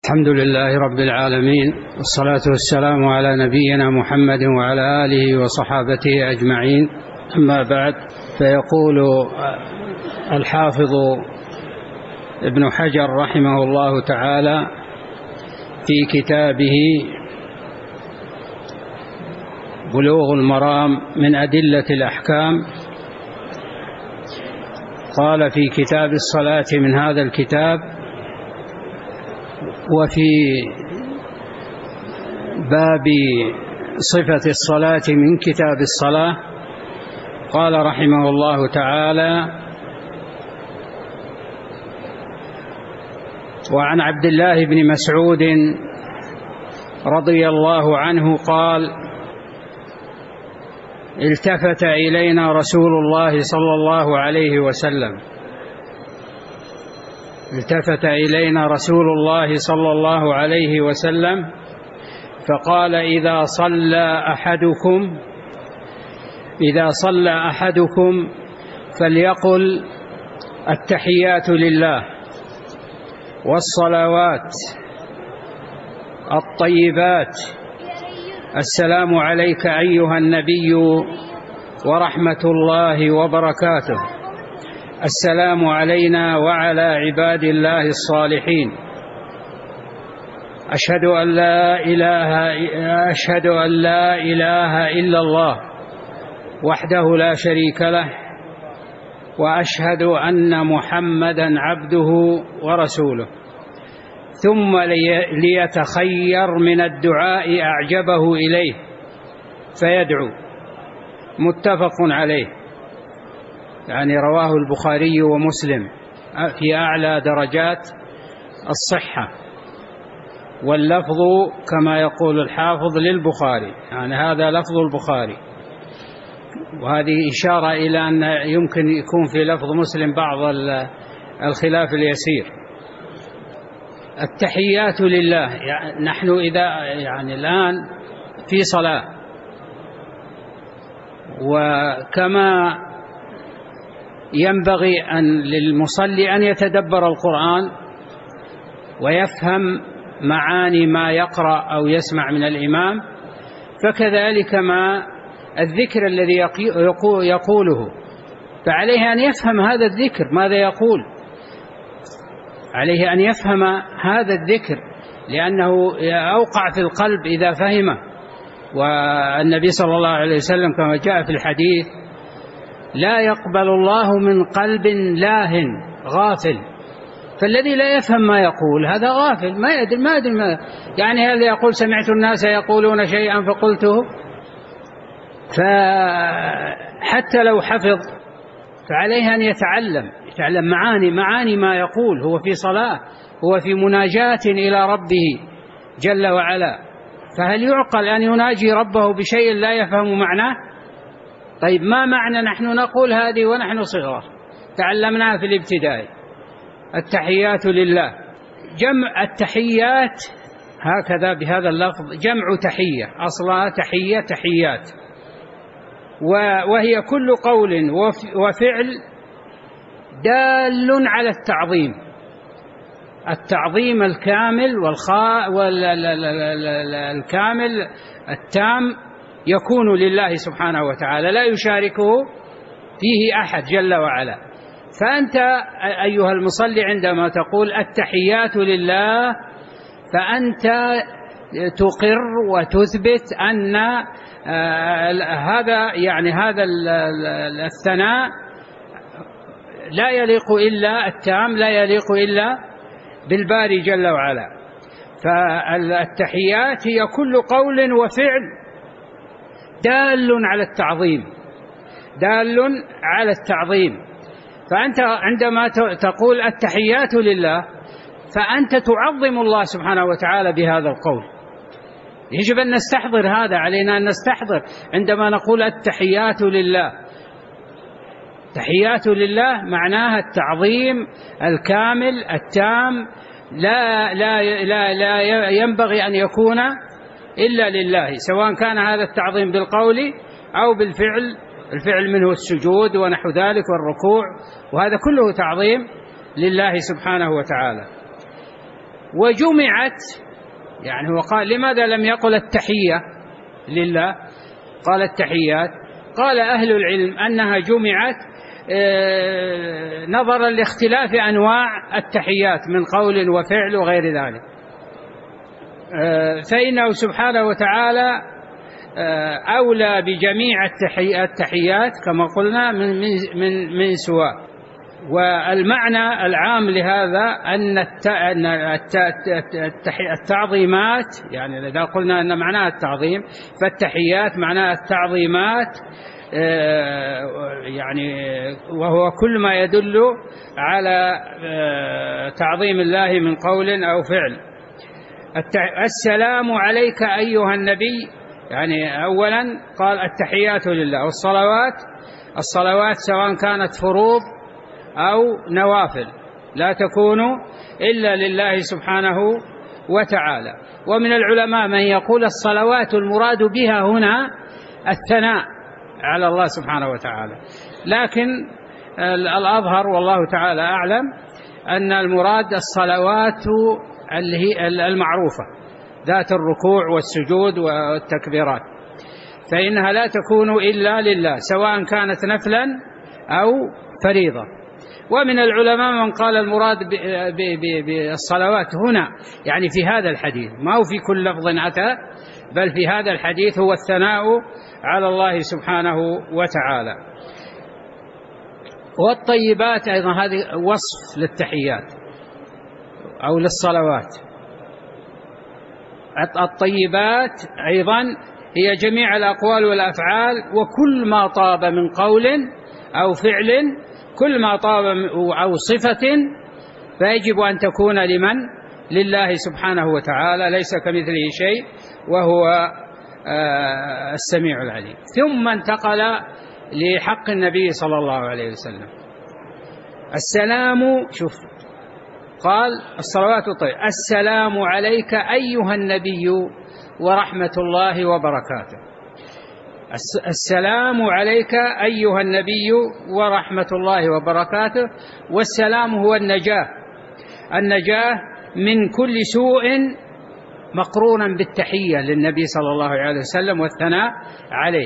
الحمد لله رب العالمين، والصلاة والسلام على نبينا محمد وعلى آله وصحابته أجمعين. أما بعد، فيقول الحافظ ابن حجر رحمه الله تعالى في كتابه بلوغ المرام من أدلة الأحكام، قال في كتاب الصلاة من هذا الكتاب: وفي باب صفة الصلاة من كتاب الصلاة قال رحمه الله تعالى: وعن عبد الله بن مسعود رضي الله عنه قال: التفت إلينا رسول الله صلى الله عليه وسلم التفت إلينا رسول الله صلى الله عليه وسلم فقال: إذا صلى أحدكم فليقل: التحيات لله والصلوات الطيبات، السلام عليك أيها النبي ورحمة الله وبركاته، السلام علينا وعلى عباد الله الصالحين، أشهد أن لا إله إلا الله وحده لا شريك له، وأشهد أن محمدا عبده ورسوله، ثم ليتخير من الدعاء أعجبه إليه فيدعو. متفق عليه، يعني رواه البخاري ومسلم في أعلى درجات الصحة، واللفظ كما يقول الحافظ للبخاري، يعني هذا لفظ البخاري، وهذه إشارة إلى أن يمكن يكون في لفظ مسلم بعض الخلاف اليسير. التحيات لله، يعني نحن الآن في صلاة، وكما ينبغي للمصلي أن يتدبر القرآن ويفهم معاني ما يقرأ أو يسمع من الإمام، فكذلك ما الذكر الذي يقوله، فعليه أن يفهم هذا الذكر ماذا يقول، عليه أن يفهم هذا الذكر، لأنه أوقع في القلب إذا فهمه. والنبي صلى الله عليه وسلم كما جاء في الحديث: لا يقبل الله من قلب لاه غافل. فالذي لا يفهم ما يقول هذا غافل، ما يدري ما يعني هذا يقول: سمعت الناس يقولون شيئا فقلته. فحتى لو حفظ فعليه أن يتعلم معاني ما يقول. هو في صلاة، هو في مناجاة إلى ربه جل وعلا، فهل يعقل أن يناجي ربه بشيء لا يفهم معناه؟ طيب، ما معنى نحن نقول هذه ونحن صغار تعلمناها في الابتدائي: التحيات لله. جمع التحيات هكذا بهذا اللفظ جمع تحية، أصلها تحيات، وهي كل قول وفعل دال على التعظيم الكامل الكامل التام يكون لله سبحانه وتعالى، لا يشاركه فيه أحد جل وعلا. فأنت أيها المصلي عندما تقول التحيات لله، فأنت تقر وتثبت أن هذا الثناء لا يليق إلا التام، لا يليق إلا بالباري جل وعلا. فالتحيات هي كل قول وفعل دال على التعظيم. فأنت عندما تقول التحيات لله فأنت تعظم الله سبحانه وتعالى بهذا القول. يجب أن نستحضر هذا، علينا أن نستحضر عندما نقول التحيات لله. تحيات لله معناها التعظيم الكامل التام، لا ينبغي أن يكون إلا لله، سواء كان هذا التعظيم بالقول أو بالفعل. الفعل منه السجود ونحو ذلك والركوع، وهذا كله تعظيم لله سبحانه وتعالى. وجمعت، يعني هو قال لماذا لم يقل التحية لله، قال التحيات؟ قال أهل العلم أنها جمعت نظرا لاختلاف أنواع التحيات من قول وفعل وغير ذلك، فإنه سبحانه وتعالى أولى بجميع التحيات كما قلنا من سواء. والمعنى العام لهذا أن التعظيمات، يعني إذا قلنا أن معناها التعظيم فالتحيات معناها التعظيمات، يعني وهو كل ما يدل على تعظيم الله من قول أو فعل. السلام عليك أيها النبي، يعني أولا قال التحيات لله، والصلوات سواء كانت فروض أو نوافل لا تكون إلا لله سبحانه وتعالى. ومن العلماء من يقول الصلوات المراد بها هنا الثناء على الله سبحانه وتعالى، لكن الأظهر والله تعالى أعلم أن المراد الصلوات المعروفة ذات الركوع والسجود والتكبيرات، فإنها لا تكون إلا لله سواء كانت نفلا أو فريضة. ومن العلماء من قال المراد بالصلوات هنا يعني في هذا الحديث، ما هو في كل لفظ أتى، بل في هذا الحديث هو الثناء على الله سبحانه وتعالى. والطيبات أيضا هذه وصف للتحيات أو للصلوات. الطيبات أيضا هي جميع الأقوال والأفعال، وكل ما طاب من قول أو فعل، كل ما طاب أو صفة، فيجب أن تكون لله سبحانه وتعالى، ليس كمثله شيء وهو السميع العليم. ثم انتقل لحق النبي صلى الله عليه وسلم. السلام، شوف قال الصلوات الطيبة، السلام عليك أيها النبي ورحمة الله وبركاته. السلام عليك أيها النبي ورحمة الله وبركاته. والسلام هو النجاة من كل سوء، مقرونا بالتحية للنبي صلى الله عليه وسلم والثناء عليه.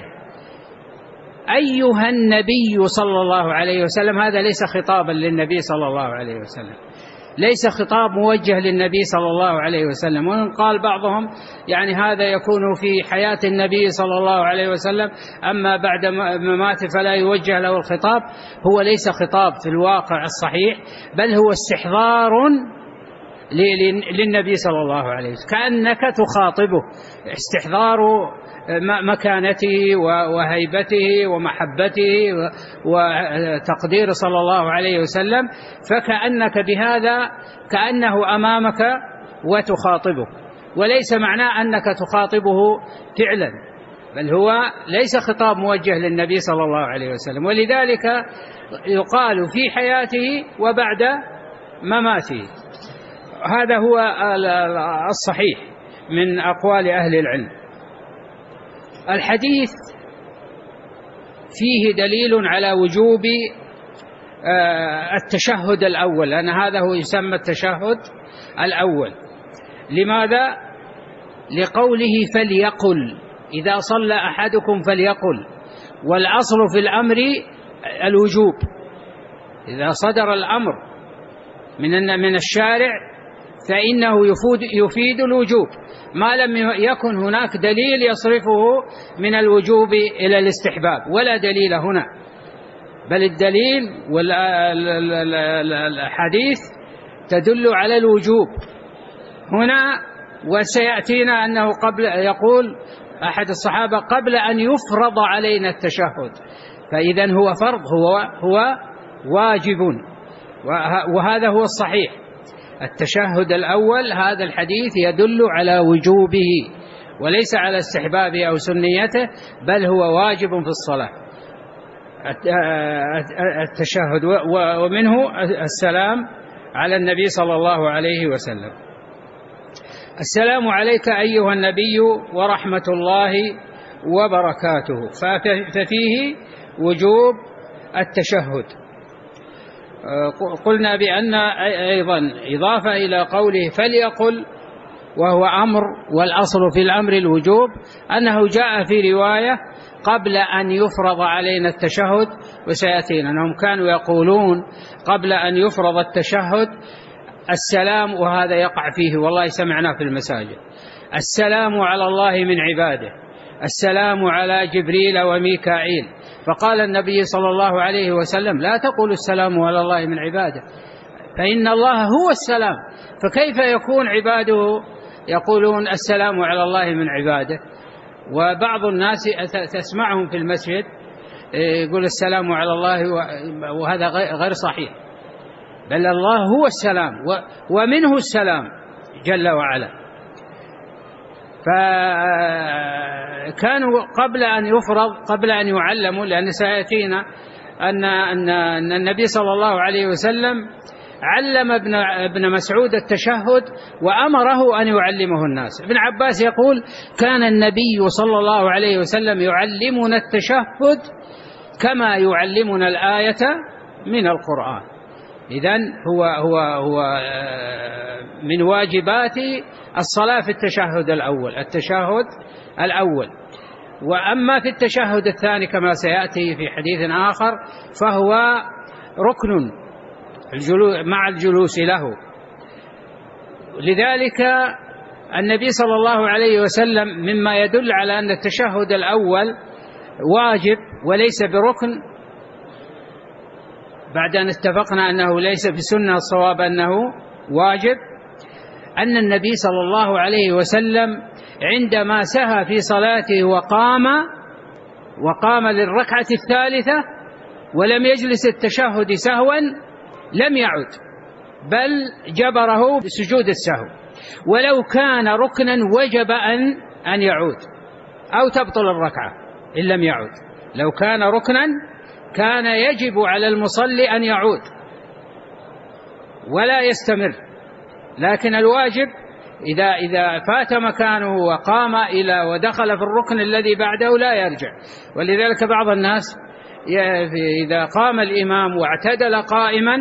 أيها النبي صلى الله عليه وسلم، هذا ليس خطابا للنبي صلى الله عليه وسلم، ليس خطاب موجه للنبي صلى الله عليه وسلم. وإن قال بعضهم يعني هذا يكون في حياة النبي صلى الله عليه وسلم، أما بعد مماته فلا يوجه له الخطاب. هو ليس خطاب في الواقع الصحيح، بل هو استحضار للنبي صلى الله عليه وسلم، كأنك تخاطبه، استحضار مكانته وهيبته ومحبته وتقدير صلى الله عليه وسلم، فكأنك بهذا كأنه أمامك وتخاطبه، وليس معناه أنك تخاطبه فعلا، بل هو ليس خطاب موجه للنبي صلى الله عليه وسلم. ولذلك يقال في حياته وبعد مماته. هذا هو الصحيح من أقوال أهل العلم. الحديث فيه دليل على وجوب التشهد الأول، لأن هذا هو يسمى التشهد الأول. لماذا؟ لقوله فليقل، إذا صلى أحدكم فليقل. والأصل في الأمر الوجوب، إذا صدر الأمر من الشارع فإنه يفيد الوجوب، ما لم يكن هناك دليل يصرفه من الوجوب إلى الاستحباب، ولا دليل هنا، بل الدليل والحديث تدل على الوجوب هنا. وسيأتينا أنه يقول أحد الصحابة قبل أن يفرض علينا التشهد، فإذن هو فرض، هو واجب، وهذا هو الصحيح. التشهد الأول هذا الحديث يدل على وجوبه وليس على استحبابه أو سنيته، بل هو واجب في الصلاة التشهد. ومنه السلام على النبي صلى الله عليه وسلم. السلام عليك أيها النبي ورحمة الله وبركاته، ففيه وجوب التشهد. قلنا بأن أيضا إضافة إلى قوله فليقل وهو أمر، والأصل في الأمر الوجوب، أنه جاء في رواية قبل أن يفرض علينا التشهد، وسيأتينا أنهم كانوا يقولون قبل أن يفرض التشهد السلام، وهذا يقع فيه والله سمعنا في المساجد، السلام على الله من عباده، السلام على جبريل وميكائيل. فقال النبي صلى الله عليه وسلم لا تقول السلام على الله من عباده فإن الله هو السلام، فكيف يكون عباده يقولون السلام على الله من عباده؟ وبعض الناس تسمعهم في المسجد يقول السلام على الله، وهذا غير صحيح، بل الله هو السلام ومنه السلام جل وعلا. فكانوا قبل أن يفرض، قبل أن يعلموا، لأن سيأتينا أن النبي صلى الله عليه وسلم علم ابن مسعود التشهد وأمره أن يعلمه الناس. ابن عباس يقول كان النبي صلى الله عليه وسلم يعلمنا التشهد كما يعلمنا الآية من القرآن. إذن هو من واجبات الصلاة في التشهد الأول. وأما في التشهد الثاني كما سيأتي في حديث آخر فهو ركن مع الجلوس له. لذلك النبي صلى الله عليه وسلم مما يدل على أن التشهد الأول واجب وليس بركن، بعد أن اتفقنا أنه ليس بسنة، الصواب أنه واجب، أن النبي صلى الله عليه وسلم عندما سهى في صلاته وقام للركعة الثالثة ولم يجلس التشهد سهوا لم يعد، بل جبره بسجود السهو، ولو كان ركنا وجب أن يعود أو تبطل الركعة إن لم يعود. لو كان ركنا كان يجب على المصلي أن يعود ولا يستمر، لكن الواجب إذا فات مكانه وقام ودخل في الركن الذي بعده لا يرجع. ولذلك بعض الناس إذا قام الإمام واعتدل قائما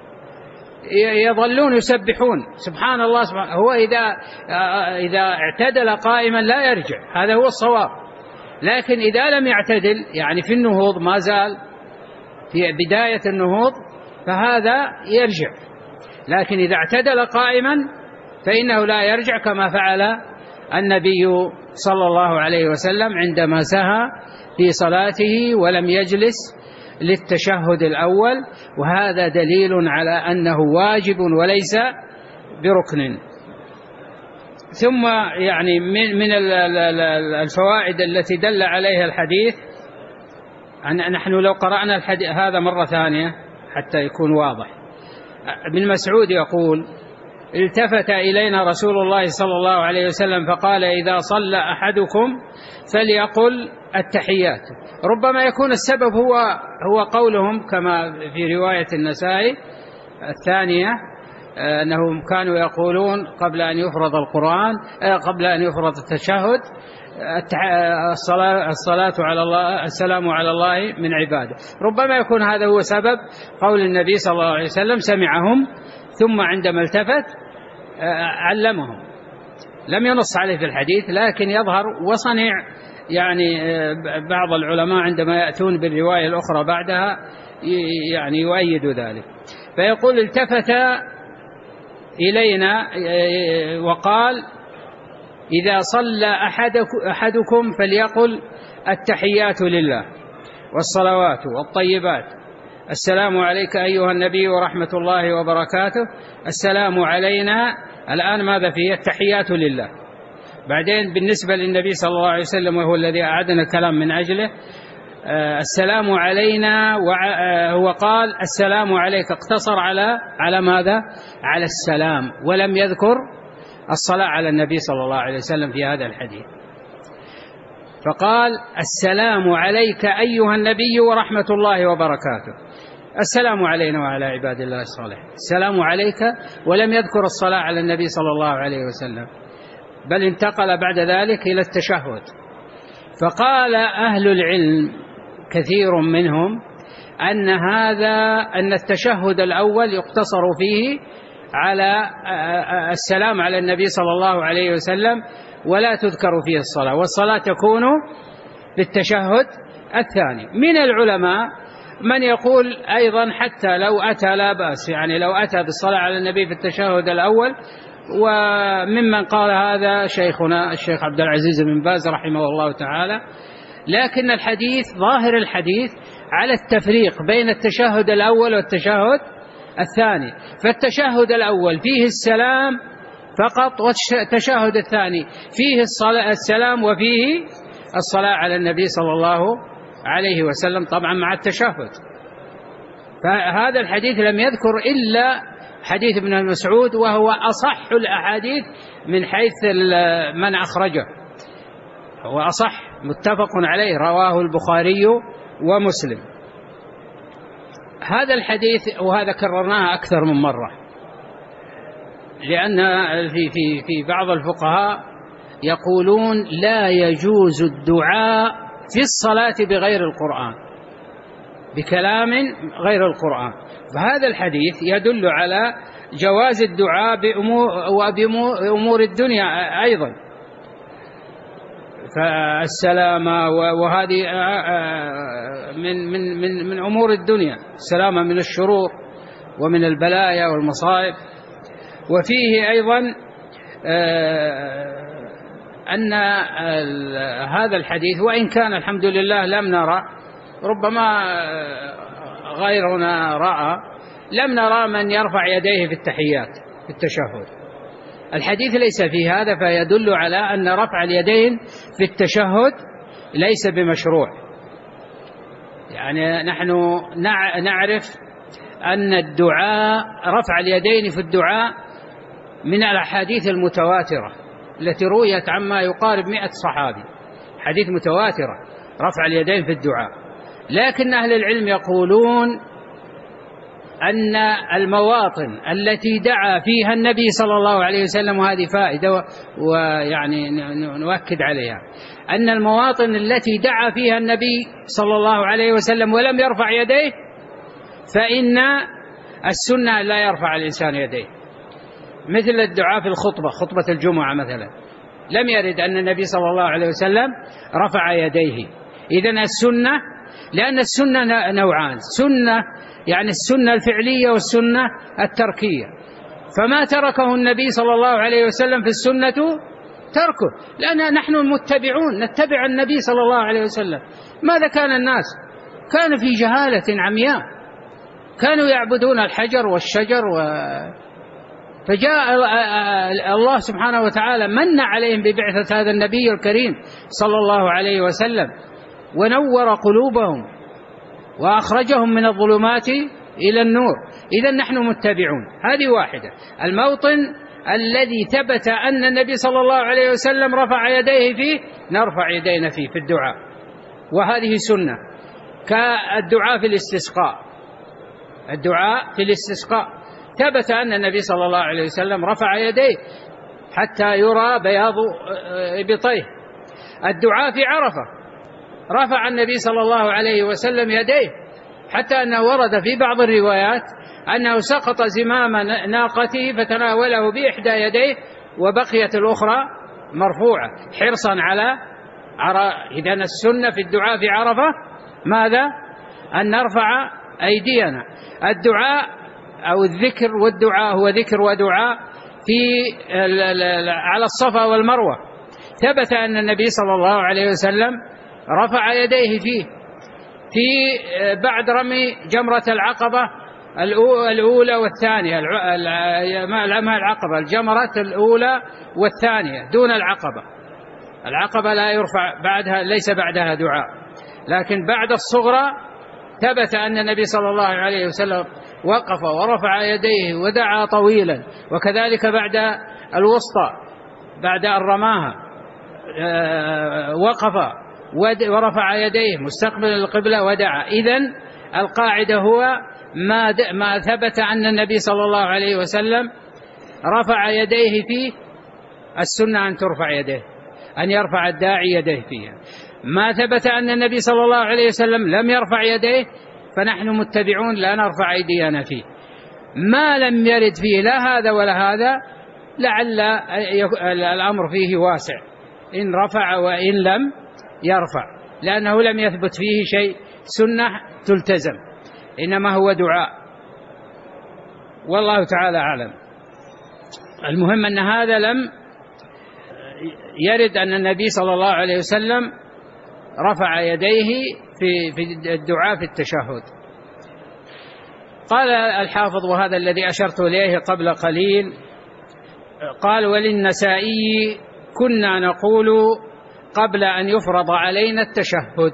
يظلون يسبحون سبحان الله سبحانه، هو إذا اعتدل قائما لا يرجع، هذا هو الصواب. لكن إذا لم يعتدل يعني في النهوض، ما زال في بداية النهوض، فهذا يرجع. لكن إذا اعتدل قائما فإنه لا يرجع، كما فعل النبي صلى الله عليه وسلم عندما سهى في صلاته ولم يجلس للتشهد الأول، وهذا دليل على أنه واجب وليس بركن. ثم يعني من الفوائد التي دل عليها الحديث، نحن لو قرأنا الحديث هذا مرة ثانية حتى يكون واضح. ابن مسعود يقول التفت إلينا رسول الله صلى الله عليه وسلم فقال إذا صلى أحدكم فليقل التحيات. ربما يكون السبب هو قولهم كما في رواية النسائي الثانية أنهم كانوا يقولون قبل أن يفرض القرآن، قبل أن يفرض التشهد الصلاة على الله، السلام على الله من عباده. ربما يكون هذا هو سبب قول النبي صلى الله عليه وسلم سمعهم ثم عندما التفت علمهم. لم ينص عليه في الحديث، لكن يظهر وصنع يعني بعض العلماء عندما يأتون بالرواية الأخرى بعدها يعني يؤيد ذلك. فيقول التفت إلينا وقال إذا صلى أحدكم فليقل التحيات لله والصلوات والطيبات، السلام عليك أيها النبي ورحمة الله وبركاته، السلام علينا. الآن ماذا فيه؟ التحيات لله. بعدين بالنسبة للنبي صلى الله عليه وسلم وهو الذي أعدنا الكلام من أجله، السلام علينا، هو قال السلام عليك، اقتصر على ماذا؟ على السلام، ولم يذكر الصلاة على النبي صلى الله عليه وسلم في هذا الحديث. فقال السلام عليك أيها النبي ورحمة الله وبركاته، السلام علينا وعلى عباد الله الصالحين، السلام عليك، ولم يذكر الصلاة على النبي صلى الله عليه وسلم، بل انتقل بعد ذلك إلى التشهد. فقال أهل العلم كثير منهم أن التشهد الأول يقتصر فيه على السلام على النبي صلى الله عليه وسلم، ولا تذكر فيه الصلاة، والصلاة تكون بالتشهد الثاني. من العلماء من يقول أيضا حتى لو أتى لا بأس، يعني لو أتى بالصلاة على النبي في التشهد الأول، وممن قال هذا شيخنا الشيخ عبد العزيز بن باز رحمه الله تعالى. لكن الحديث ظاهر الحديث على التفريق بين التشهد الأول والتشهد الثاني، فالتشهد الأول فيه السلام فقط، والتشهد الثاني فيه السلام وفيه الصلاة على النبي صلى الله عليه وسلم، طبعا مع التشهد. فهذا الحديث لم يذكر إلا حديث ابن مسعود، وهو أصح الأحاديث من حيث من أخرجه، هو أصح، متفق عليه، رواه البخاري ومسلم. هذا الحديث وهذا كررناه أكثر من مرة، لأن في بعض الفقهاء يقولون لا يجوز الدعاء في الصلاة بغير القرآن، بكلام غير القرآن. فهذا الحديث يدل على جواز الدعاء بأمور الدنيا أيضا، فالسلامة وهذه من أمور الدنيا، السلامة من الشرور ومن البلايا والمصائب. وفيه أيضا أن هذا الحديث وإن كان الحمد لله لم نرى، ربما غيرنا رأى، لم نرى من يرفع يديه في التحيات في التشهد. الحديث ليس فيه هذا، فيدل على أن رفع اليدين في التشهد ليس بمشروع. يعني نحن نعرف أن الدعاء، رفع اليدين في الدعاء من الأحاديث المتواترة التي رويت عما يقارب 100 صحابي، حديث متواترة رفع اليدين في الدعاء. لكن أهل العلم يقولون أن المواطن التي دعا فيها النبي صلى الله عليه وسلم، وهذه فائدة ويعني نؤكد عليها، أن المواطن التي دعا فيها النبي صلى الله عليه وسلم ولم يرفع يديه، فإن السنة لا يرفع الإنسان يديه، مثل الدعاء في الخطبة، خطبة الجمعة مثلا، لم يرد أن النبي صلى الله عليه وسلم رفع يديه. إذن السنة، لأن السنة نوعان، سنة يعني السنة الفعلية والسنة التركية، فما تركه النبي صلى الله عليه وسلم في السنة تركه، لأن نحن المتبعون نتبع النبي صلى الله عليه وسلم. ماذا كان الناس؟ كانوا في جهالة عمياء، كانوا يعبدون الحجر والشجر فجاء الله سبحانه وتعالى من عليهم ببعثة هذا النبي الكريم صلى الله عليه وسلم، ونور قلوبهم وأخرجهم من الظلمات إلى النور. إذن نحن متبعون. هذه واحدة. الموطن الذي ثبت أن النبي صلى الله عليه وسلم رفع يديه فيه نرفع يدينا فيه في الدعاء، وهذه سنة، كالدعاء في الاستسقاء. الدعاء في الاستسقاء ثبت أن النبي صلى الله عليه وسلم رفع يديه حتى يرى بياض إبطيه. الدعاء في عرفة رفع النبي صلى الله عليه وسلم يديه، حتى أنه ورد في بعض الروايات أنه سقط زمام ناقته فتناوله بإحدى يديه وبقيت الأخرى مرفوعة حرصا على إذن السنة في الدعاء في عرفة ماذا؟ أن نرفع أيدينا. الدعاء أو الذكر والدعاء هو ذكر ودعاء على الصفا والمروة، ثبت أن النبي صلى الله عليه وسلم رفع يديه فيه بعد رمي جمرة العقبة الأولى والثانية، ما العقبة، الجمرة الأولى والثانية دون العقبة. العقبة لا يرفع بعدها، ليس بعدها دعاء، لكن بعد الصغرى ثبت أن النبي صلى الله عليه وسلم وقف ورفع يديه ودعا طويلا، وكذلك بعد الوسطى بعد أن رماها وقف ورفع يديه مستقبل القبلة ودعا. إذن القاعدة هو ما ثبت أن النبي صلى الله عليه وسلم رفع يديه فيه، السنة أن ترفع يديه، أن يرفع الداعي يديه فيها. ما ثبت أن النبي صلى الله عليه وسلم لم يرفع يديه، فنحن متبعون لا نرفع أيدينا فيه. ما لم يرد فيه لا هذا ولا هذا لعل الأمر فيه واسع، إن رفع وإن لم يرفع، لأنه لم يثبت فيه شيء سنة تلتزم، إنما هو دعاء، والله تعالى أعلم. المهم أن هذا لم يرد أن النبي صلى الله عليه وسلم رفع يديه في الدعاء في التشهد. قال الحافظ، وهذا الذي أشرت إليه قبل قليل، قال: وللنسائي كنا نقول قبل أن يفرض علينا التشهد.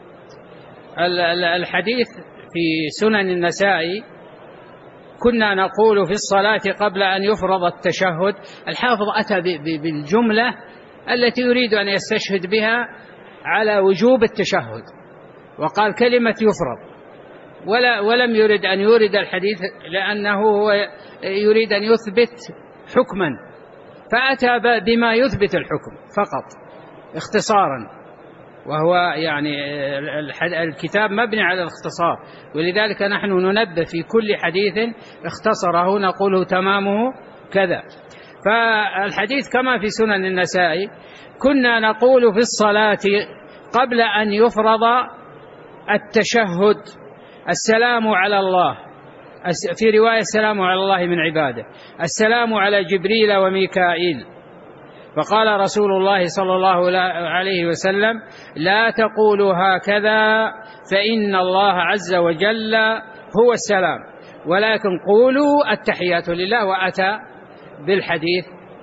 الحديث في سنن النسائي كنا نقول في الصلاة قبل أن يفرض التشهد. الحافظ أتى بالجملة التي يريد أن يستشهد بها على وجوب التشهد، وقال كلمة يفرض، ولم يرد أن يورد الحديث لأنه هو يريد أن يثبت حكما، فأتى بما يثبت الحكم فقط اختصارا، وهو يعني الكتاب مبني على الاختصار، ولذلك نحن ننبه في كل حديث اختصره نقوله تمامه كذا. فالحديث كما في سنن النسائي كنا نقول في الصلاة قبل أن يفرض التشهد: السلام على الله، في رواية السلام على الله من عباده، السلام على جبريل وميكائيل. فقال رسول الله صلى الله عليه وسلم: لا تقولوا هكذا فإن الله عز وجل هو السلام، ولكن قولوا التحيات لله، وأتى بالحديث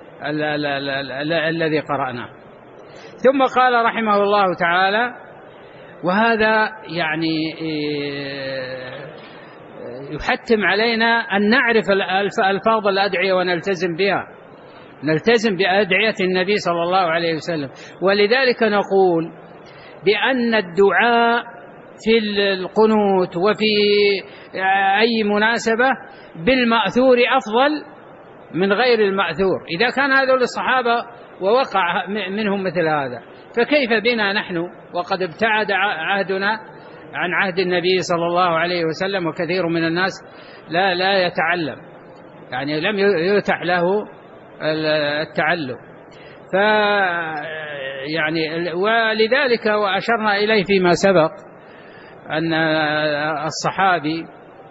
الذي قرأناه. ثم قال رحمه الله تعالى: وهذا يعني يحتم علينا أن نعرف ألفاظ الأدعية ونلتزم بها، نلتزم بأدعية النبي صلى الله عليه وسلم. ولذلك نقول بأن الدعاء في القنوت وفي أي مناسبة بالمأثور أفضل من غير المأثور، إذا كان هذول الصحابة ووقع منهم مثل هذا، فكيف بنا نحن وقد ابتعد عهدنا عن عهد النبي صلى الله عليه وسلم، وكثير من الناس لا يتعلم، يعني لم يتح له التعلم. يعني ولذلك وأشرنا إليه فيما سبق أن الصحابي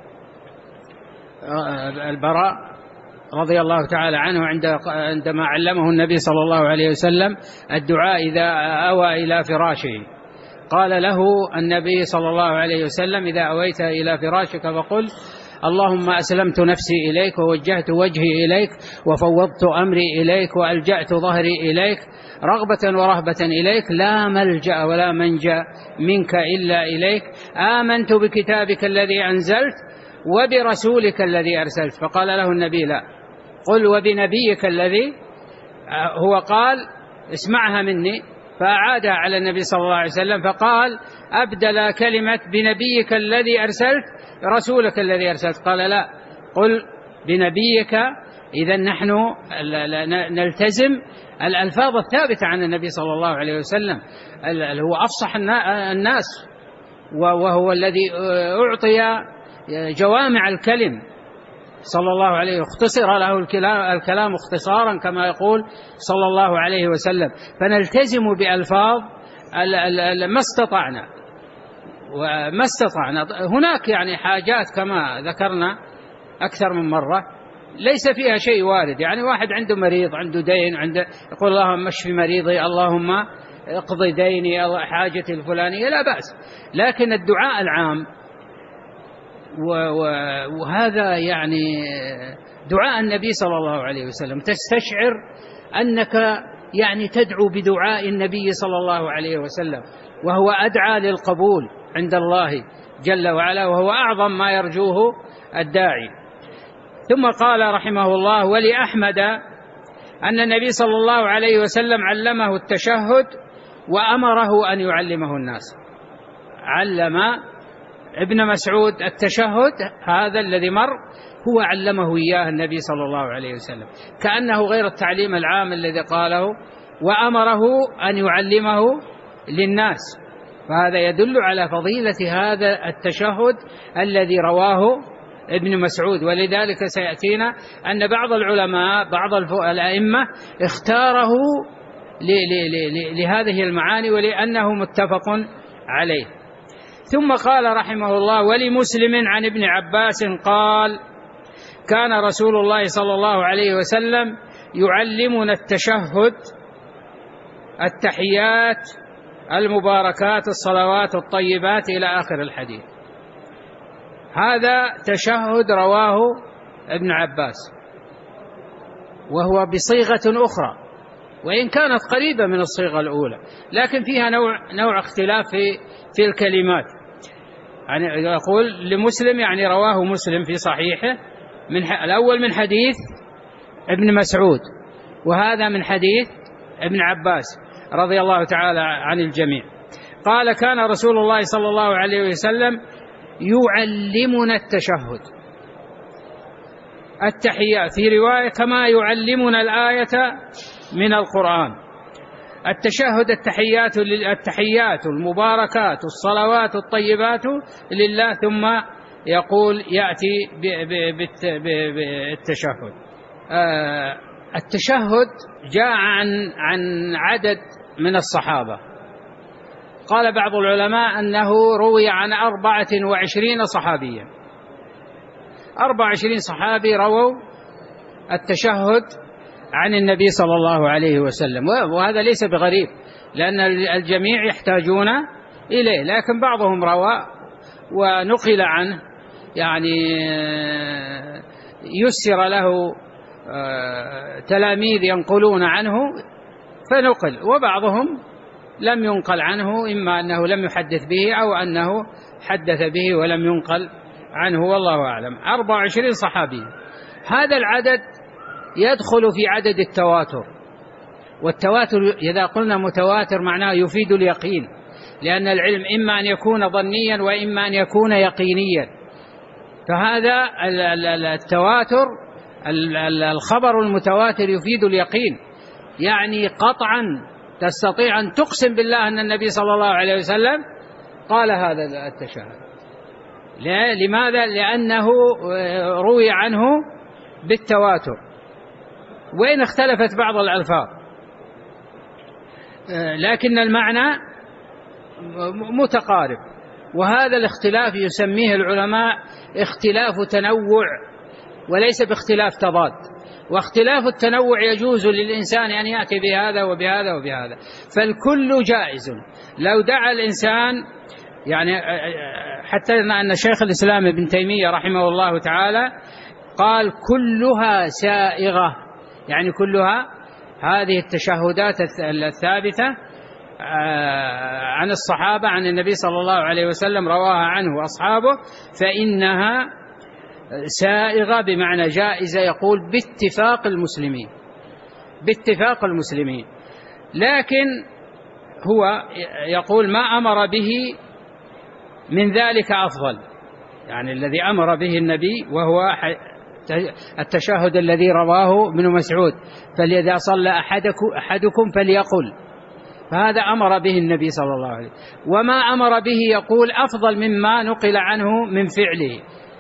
البراء رضي الله تعالى عنه عندما علمه النبي صلى الله عليه وسلم الدعاء إذا أوى إلى فراشه، قال له النبي صلى الله عليه وسلم: إذا أويت إلى فراشك فقل: اللهم أسلمت نفسي إليك، ووجهت وجهي إليك، وفوضت أمري إليك، وألجأت ظهري إليك، رغبة ورهبة إليك، لا ملجأ ولا منجا منك إلا إليك، آمنت بكتابك الذي أنزلت وبرسولك الذي أرسلت. فقال له النبي: لا، قل وبنبيك الذي، هو قال اسمعها مني، فأعادها على النبي صلى الله عليه وسلم، فقال: أبدل كلمة بنبيك الذي أرسلت رسولك الذي أرسلت. قال: لا، قل بنبيك. إذن نحن نلتزم الألفاظ الثابتة عن النبي صلى الله عليه وسلم، هو أفصح الناس، وهو الذي أعطي جوامع الكلم صلى الله عليه وسلم، اختصر له الكلام اختصارا كما يقول صلى الله عليه وسلم. فنلتزم بألفاظ ما استطعنا وما استطعنا. هناك يعني حاجات كما ذكرنا أكثر من مرة ليس فيها شيء وارد، يعني واحد عنده مريض، عنده دين، يقول اللهم اشف مريضي، اللهم اقضي ديني، حاجتي الفلانية، لا بأس. لكن الدعاء العام وهذا يعني دعاء النبي صلى الله عليه وسلم، تستشعر أنك يعني تدعو بدعاء النبي صلى الله عليه وسلم، وهو أدعى للقبول عند الله جل وعلا، وهو أعظم ما يرجوه الداعي. ثم قال رحمه الله: ولأحمد أن النبي صلى الله عليه وسلم علمه التشهد وأمره أن يعلمه الناس. علم ابن مسعود التشهد هذا الذي مر، هو علمه إياه النبي صلى الله عليه وسلم، كأنه غير التعليم العام الذي قاله، وأمره أن يعلمه للناس. فهذا يدل على فضيلة هذا التشهد الذي رواه ابن مسعود. ولذلك سيأتينا أن بعض العلماء بعض الأئمة اختاره لهذه المعاني ولأنه متفق عليه. ثم قال رحمه الله: ولمسلم عن ابن عباس قال: كان رسول الله صلى الله عليه وسلم يعلمنا التشهد، التحيات، المباركات، الصلوات الطيبات إلى آخر الحديث. هذا تشهد رواه ابن عباس، وهو بصيغة أخرى وإن كانت قريبة من الصيغة الأولى، لكن فيها نوع اختلاف في الكلمات. يعني يقول لمسلم يعني رواه مسلم في صحيحه، الأول من حديث ابن مسعود، وهذا من حديث ابن عباس رضي الله تعالى عن الجميع. قال: كان رسول الله صلى الله عليه وسلم يعلمنا التشهد، التحيات، في رواية كما يعلمنا الآية من القرآن. التشهد التحيات المباركات الصلوات الطيبات لله، ثم يقول يأتي بالتشهد. التشهد جاء عن عدد من الصحابة. قال بعض العلماء أنه روي عن 24 صحابيا، 24 صحابي رووا التشهد عن النبي صلى الله عليه وسلم، وهذا ليس بغريب لأن الجميع يحتاجون إليه، لكن بعضهم روى ونقل عنه، يعني يسر له تلاميذ ينقلون عنه فنقل، وبعضهم لم ينقل عنه، إما أنه لم يحدث به أو أنه حدث به ولم ينقل عنه، والله أعلم. 24 صحابي، هذا العدد يدخل في عدد التواتر، والتواتر إذا قلنا متواتر معناه يفيد اليقين، لأن العلم إما أن يكون ظنيا وإما أن يكون يقينيا. فهذا التواتر، الخبر المتواتر يفيد اليقين، يعني قطعا تستطيع أن تقسم بالله أن النبي صلى الله عليه وسلم قال هذا التشهد. لماذا؟ لأنه روي عنه بالتواتر، وإن اختلفت بعض الألفاظ لكن المعنى متقارب. وهذا الاختلاف يسميه العلماء اختلاف تنوع وليس باختلاف تضاد. واختلاف التنوع يجوز للإنسان أن يأتي بهذا وبهذا وبهذا، فالكل جائز. لو دعا الإنسان، يعني حتى أن شيخ الإسلام ابن تيمية رحمه الله تعالى قال كلها سائغة، يعني كلها هذه التشهدات الثابتة عن الصحابة عن النبي صلى الله عليه وسلم رواها عنه أصحابه، فإنها سائغة بمعنى جائزة، يقول باتفاق المسلمين، باتفاق المسلمين. لكن هو يقول ما أمر به من ذلك أفضل، يعني الذي أمر به النبي وهو التشهد الذي رواه ابن مسعود: فلإذا صلى أحدكم فليقل، فهذا أمر به النبي صلى الله عليه وسلم. وما أمر به يقول أفضل مما نقل عنه من فعله،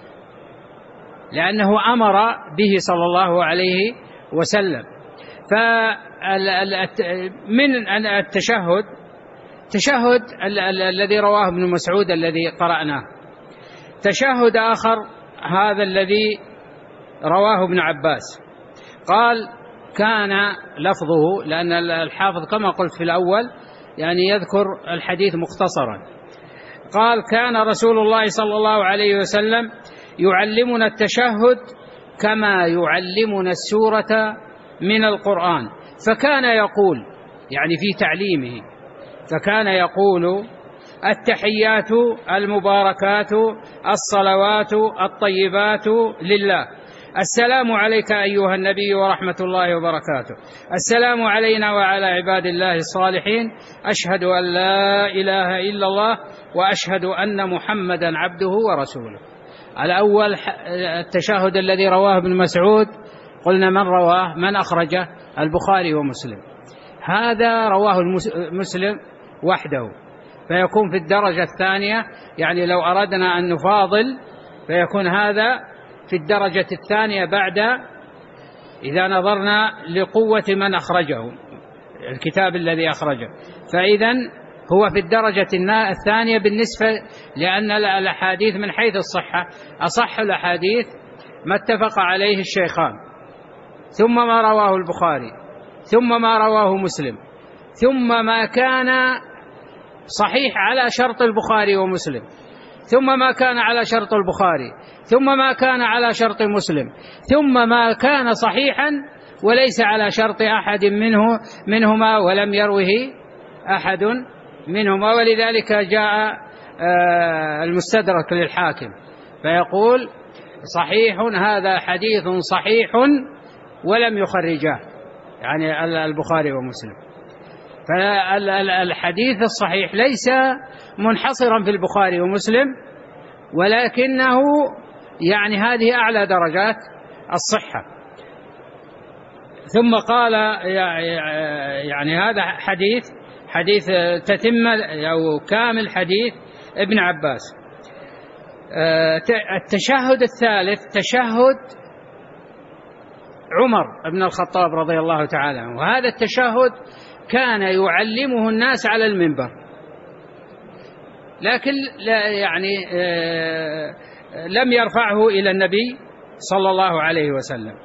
لأنه أمر به صلى الله عليه وسلم. فمن التشهد تشهد الذي رواه ابن مسعود الذي قرأناه. تشهد آخر هذا الذي رواه ابن عباس، قال كان لفظه، لأن الحافظ كما قلت في الأول يعني يذكر الحديث مختصرا، قال كان رسول الله صلى الله عليه وسلم يعلمنا التشهد كما يعلمنا السورة من القرآن، فكان يقول، يعني في تعليمه، فكان يقول: التحيات المباركات الصلوات الطيبات لله، السلام عليك أيها النبي ورحمة الله وبركاته، السلام علينا وعلى عباد الله الصالحين، أشهد أن لا إله إلا الله وأشهد أن محمدا عبده ورسوله. الأول التشهد الذي رواه ابن مسعود، قلنا من رواه، من أخرجه؟ البخاري ومسلم. هذا رواه مسلم وحده. فيكون في الدرجة الثانية. يعني لو أردنا أن نفاضل فيكون هذا في الدرجة الثانية بعد، إذا نظرنا لقوة من أخرجه الكتاب الذي أخرجه، فإذن هو في الدرجة الثانية بالنسبة، لأن الأحاديث من حيث الصحة أصح الأحاديث ما اتفق عليه الشيخان، ثم ما رواه البخاري، ثم ما رواه مسلم، ثم ما كان صحيح على شرط البخاري ومسلم، ثم ما كان على شرط البخاري، ثم ما كان على شرط مسلم، ثم ما كان صحيحا وليس على شرط أحد منهما ولم يروه أحد منهما. ولذلك جاء المستدرك للحاكم فيقول صحيح، هذا حديث صحيح ولم يخرجاه، يعني البخاري ومسلم. فالحديث الصحيح ليس منحصرا في البخاري ومسلم، ولكنه يعني هذه أعلى درجات الصحة. ثم قال يعني هذا حديث تتم أو كامل حديث ابن عباس. التشهد الثالث تشهد عمر بن الخطاب رضي الله تعالى عنه، وهذا التشهد كان يعلمه الناس على المنبر، لكن يعني لم يرفعه إلى النبي صلى الله عليه وسلم.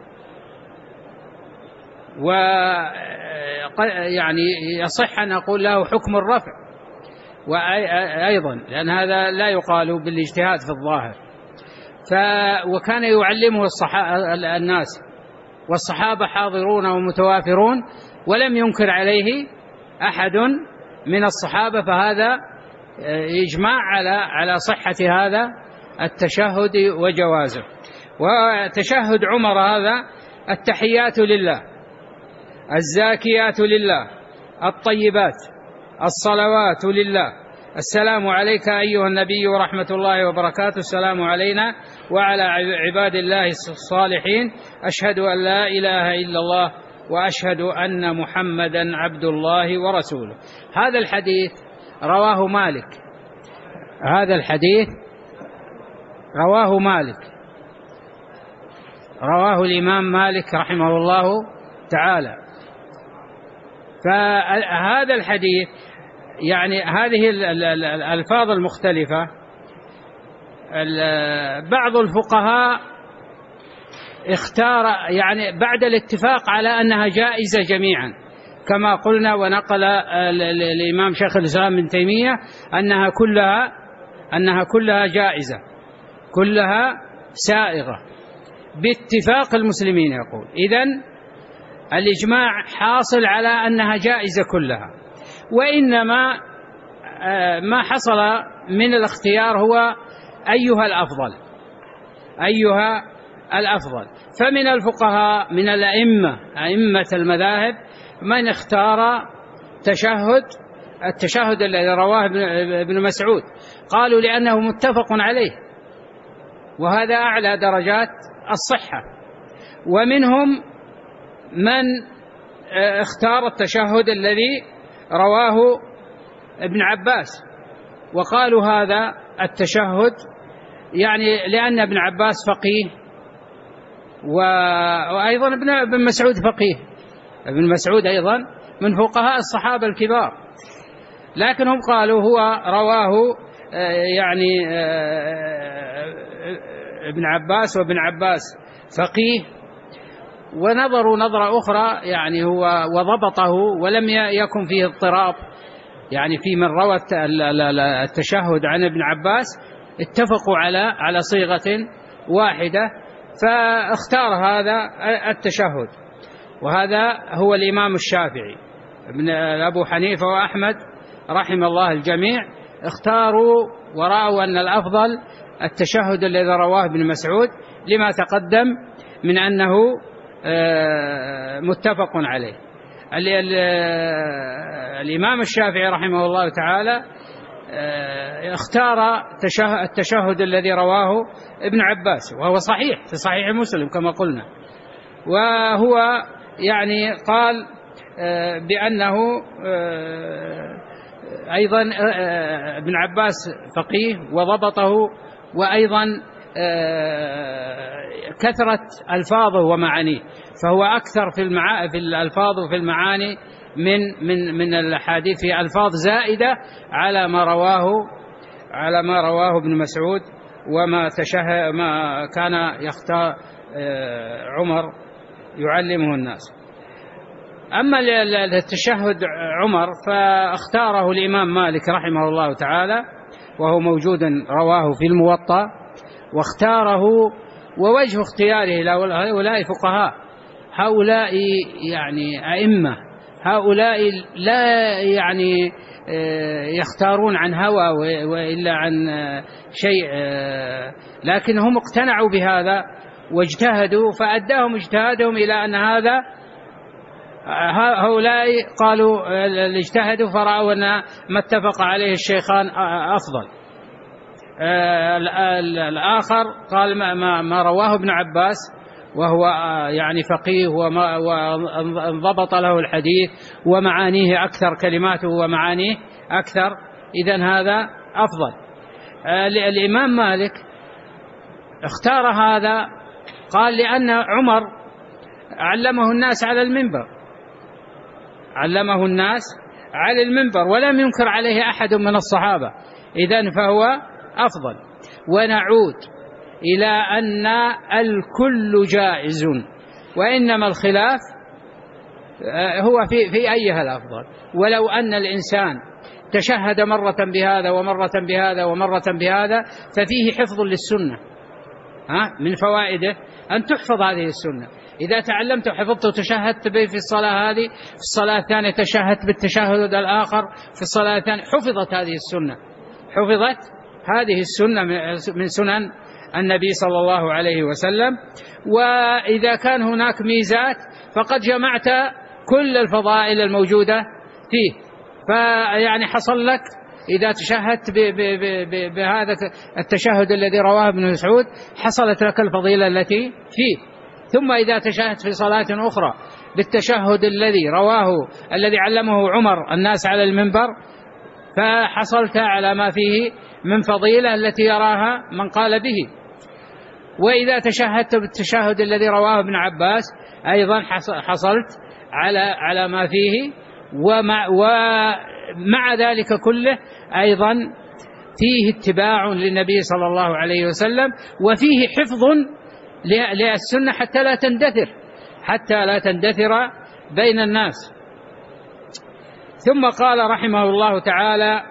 ويعني يصح أن أقول له حكم الرفع، وأيضا لأن هذا لا يقال بالاجتهاد في الظاهر. وكان يعلمه الناس، والصحابة حاضرون ومتوافرون، ولم ينكر عليه أحد من الصحابة، فهذا إجماع على صحة هذا التشهد وجوازه. وتشهد عمر هذا التحيات لله، الزاكيات لله، الطيبات، الصلوات لله، السلام عليك أيها النبي ورحمة الله وبركاته، السلام علينا وعلى عباد الله الصالحين، أشهد أن لا إله إلا الله وأشهد أن محمدا عبد الله ورسوله. هذا الحديث رواه مالك، هذا الحديث رواه الإمام مالك رحمه الله تعالى. فهذا الحديث يعني هذه الألفاظ المختلفة، بعض الفقهاء اختار يعني بعد الاتفاق على أنها جائزة جميعا، كما قلنا ونقل الإمام شيخ الإسلام ابن تيمية أنها كلها جائزة، كلها سائغة باتفاق المسلمين. يقول إذن الإجماع حاصل على أنها جائزة كلها، وإنما ما حصل من الاختيار هو أيها الأفضل. فمن الفقهاء من أئمة المذاهب من اختار التشهد الذي رواه ابن مسعود، قالوا لأنه متفق عليه، وهذا أعلى درجات الصحة. ومنهم من اختار التشهد الذي رواه ابن عباس، وقالوا هذا التشهد يعني لأن ابن عباس فقيه، وأيضا ابن مسعود فقيه، ابن مسعود أيضا من فقهاء الصحابة الكبار، لكنهم قالوا هو رواه يعني ابن عباس، وابن عباس فقيه، ونظروا نظرة أخرى يعني هو وضبطه ولم يكن فيه اضطراب، يعني في من روى التشهد عن ابن عباس اتفقوا على صيغة واحدة، فاختار هذا التشهد. وهذا هو الإمام الشافعي، أبو حنيفة وأحمد رحم الله الجميع اختاروا ورأوا أن الأفضل التشهد الذي رواه ابن مسعود، لما تقدم من أنه متفق عليه. الإمام الشافعي رحمه الله تعالى اختار التشهد الذي رواه ابن عباس، وهو صحيح في صحيح مسلم كما قلنا، وهو يعني قال بأنه أيضا ابن عباس فقيه وضبطه، وأيضا كثرة ألفاظه ومعانيه، فهو أكثر في الألفاظ وفي المعاني من الأحاديث، في ألفاظ زائدة على ما رواه ابن مسعود، ما كان يختار عمر يعلمه الناس. أما التشهد عمر فاختاره الإمام مالك رحمه الله تعالى، وهو موجود رواه في الموطأ، واختاره، ووجه اختياره لهؤلاء فقهاء، هؤلاء يعني أئمة، هؤلاء لا يعني يختارون عن هوى وإلا عن شيء، لكنهم اقتنعوا بهذا واجتهدوا، فأداهم اجتهادهم إلى أن هؤلاء قالوا اجتهدوا فرأوا أن ما اتفق عليه الشيخان أفضل. الآخر قال ما رواه ابن عباس، وهو يعني فقيه وانضبط له الحديث ومعانيه أكثر، كلماته ومعانيه أكثر، إذن هذا أفضل. الإمام مالك اختار هذا، قال لأن عمر علمه الناس على المنبر ولم ينكر عليه أحد من الصحابة، إذن فهو أفضل. ونعود إلى أن الكل جائز، وإنما الخلاف هو في أيها الأفضل. ولو أن الإنسان تشهد مرة بهذا ومرة بهذا ومرة بهذا ففيه حفظ للسنة. من فوائده أن تحفظ هذه السنة، إذا تعلمت وحفظت وتشهدت به في الصلاة هذه، في الصلاة الثانية تشهدت بالتشهد الآخر، في الصلاة الثانية حفظت هذه السنة من سنن النبي صلى الله عليه وسلم. وإذا كان هناك ميزات فقد جمعت كل الفضائل الموجودة فيه، فيعني حصل لك إذا تشهدت بهذا التشهد الذي رواه ابن مسعود حصلت لك الفضيلة التي فيه. ثم إذا تشهدت في صلاة أخرى بالتشهد الذي علمه عمر الناس على المنبر فحصلت على ما فيه من فضيلة التي يراها من قال به. وإذا تشهدت بالتشهد الذي رواه ابن عباس أيضا حصلت على ما فيه. ومع ذلك كله أيضا فيه اتباع للنبي صلى الله عليه وسلم، وفيه حفظ للسنة حتى لا تندثر بين الناس. ثم قال رحمه الله تعالى: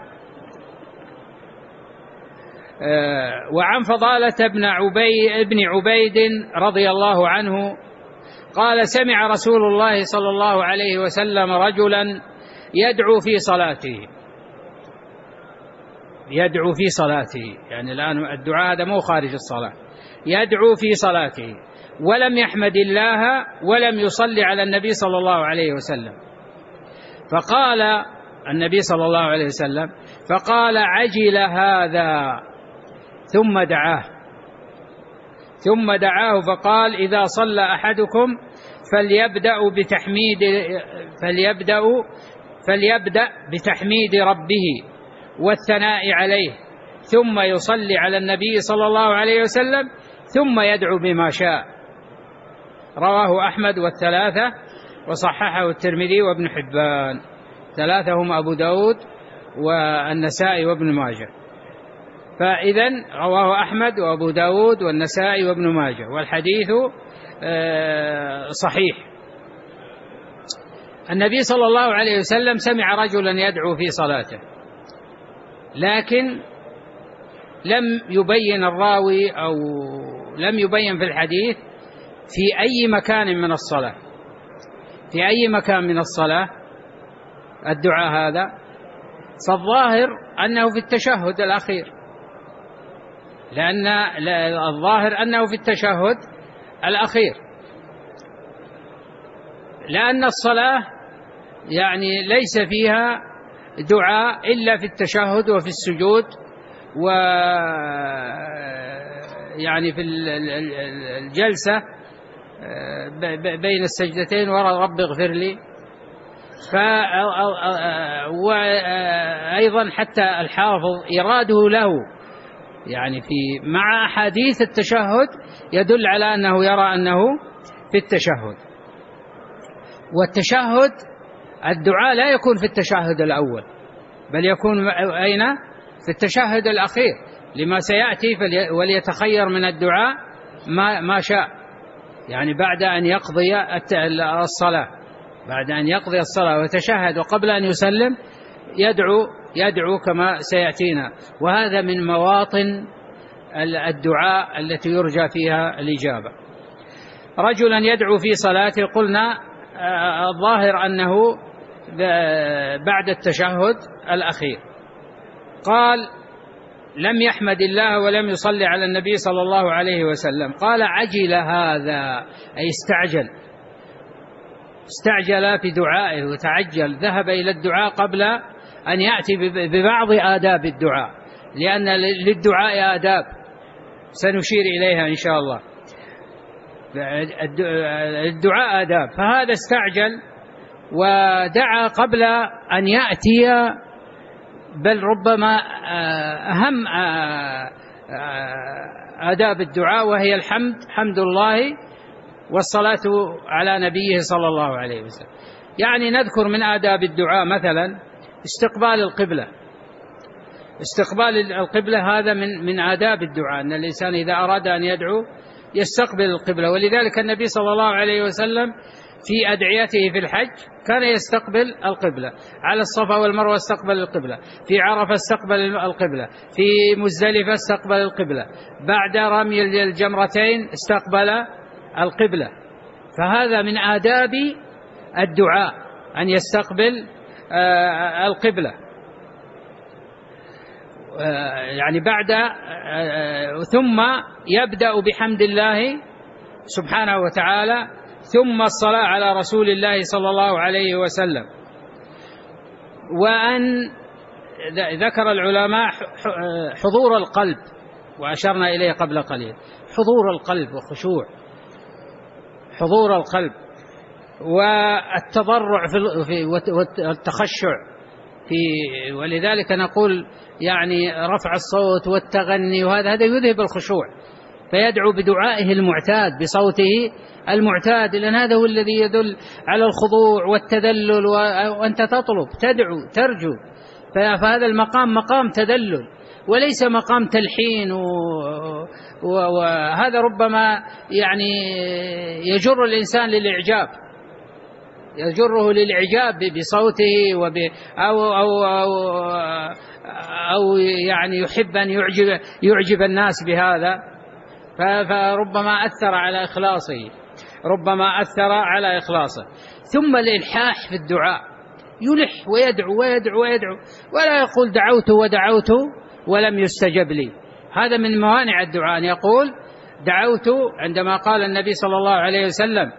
وعن فضالة ابن عبيد رضي الله عنه قال: سمع رسول الله صلى الله عليه وسلم رجلا يدعو في صلاته، يعني الآن الدعاء هذا مو خارج الصلاة، يدعو في صلاته ولم يحمد الله ولم يصلي على النبي صلى الله عليه وسلم. فقال النبي صلى الله عليه وسلم: عجل هذا، ثم دعاه فقال: إذا صلى أحدكم فليبدأ بتحميد ربه والثناء عليه، ثم يصلي على النبي صلى الله عليه وسلم، ثم يدعو بما شاء. رواه أحمد والثلاثة، وصححه الترمذي وابن حبان. ثلاثة هم أبو داود والنسائي وابن ماجه. فإذن رواه أحمد وأبو داود والنسائي وابن ماجه، والحديث صحيح. النبي صلى الله عليه وسلم سمع رجلا يدعو في صلاته، لكن لم يبين الراوي أو لم يبين في الحديث في أي مكان من الصلاة الدعاء هذا. فالظاهر أنه في التشهد الأخير، لأن الظاهر أنه في التشهد الأخير، لأن الصلاة يعني ليس فيها دعاء إلا في التشهد وفي السجود، ويعني في الجلسة بين السجدتين، ورب اغفر لي. وأيضا حتى الحافظ إراده له يعني في مع أحاديث التشهد يدل على أنه يرى أنه في التشهد. والتشهد الدعاء لا يكون في التشهد الأول، بل يكون أين؟ في التشهد الأخير، لما سيأتي وليتخير من الدعاء ما شاء، يعني بعد أن يقضي الصلاة، بعد أن يقضي الصلاة ويتشهد وقبل أن يسلم يدعو كما سيأتينا. وهذا من مواطن الدعاء التي يرجى فيها الإجابة. رجلا يدعو في صلاته، قلنا الظاهر أنه بعد التشهد الأخير، قال لم يحمد الله ولم يصلي على النبي صلى الله عليه وسلم، قال عجل هذا، أي استعجل في دعائه وتعجل، ذهب إلى الدعاء قبل أن يأتي ببعض آداب الدعاء، لأن للدعاء آداب سنشير إليها إن شاء الله. الدعاء آداب، فهذا استعجل ودعا قبل أن يأتي، بل ربما أهم آداب الدعاء وهي الحمد، حمد الله والصلاة على نبيه صلى الله عليه وسلم. يعني نذكر من آداب الدعاء مثلا استقبال القبلة. استقبال القبلة هذا من آداب الدعاء، أن الإنسان إذا أراد أن يدعو يستقبل القبلة. ولذلك النبي صلى الله عليه وسلم في أدعيته في الحج كان يستقبل القبلة، على الصفا والمروة استقبل القبلة، في عرفة استقبل القبلة، في مزدلفة استقبل القبلة، بعد رمي الجمرتين استقبل القبلة. فهذا من آداب الدعاء أن يستقبل القبلة، يعني بعد ثم يبدأ بحمد الله سبحانه وتعالى، ثم الصلاة على رسول الله صلى الله عليه وسلم. وأن ذكر العلماء حضور القلب، وأشرنا إليه قبل قليل، حضور القلب وخشوع، حضور القلب والتضرع والتخشع في، ولذلك نقول يعني رفع الصوت والتغني وهذا يذهب الخشوع، فيدعو بدعائه المعتاد بصوته المعتاد، لأن هذا هو الذي يدل على الخضوع والتذلل، وأنت تطلب تدعو ترجو، فهذا المقام مقام تذلل وليس مقام تلحين، وهذا ربما يعني يجر الإنسان للإعجاب، يجره للإعجاب بصوته أو يعني يحب أن يعجب الناس بهذا، فربما أثر على إخلاصه، ربما أثر على إخلاصه. ثم الإلحاح في الدعاء، يلح ويدعو ويدعو ويدعو، ولا يقول دعوت ودعوت ولم يستجب لي. هذا من موانع الدعاء، أن يقول دعوت، عندما قال النبي صلى الله عليه وسلم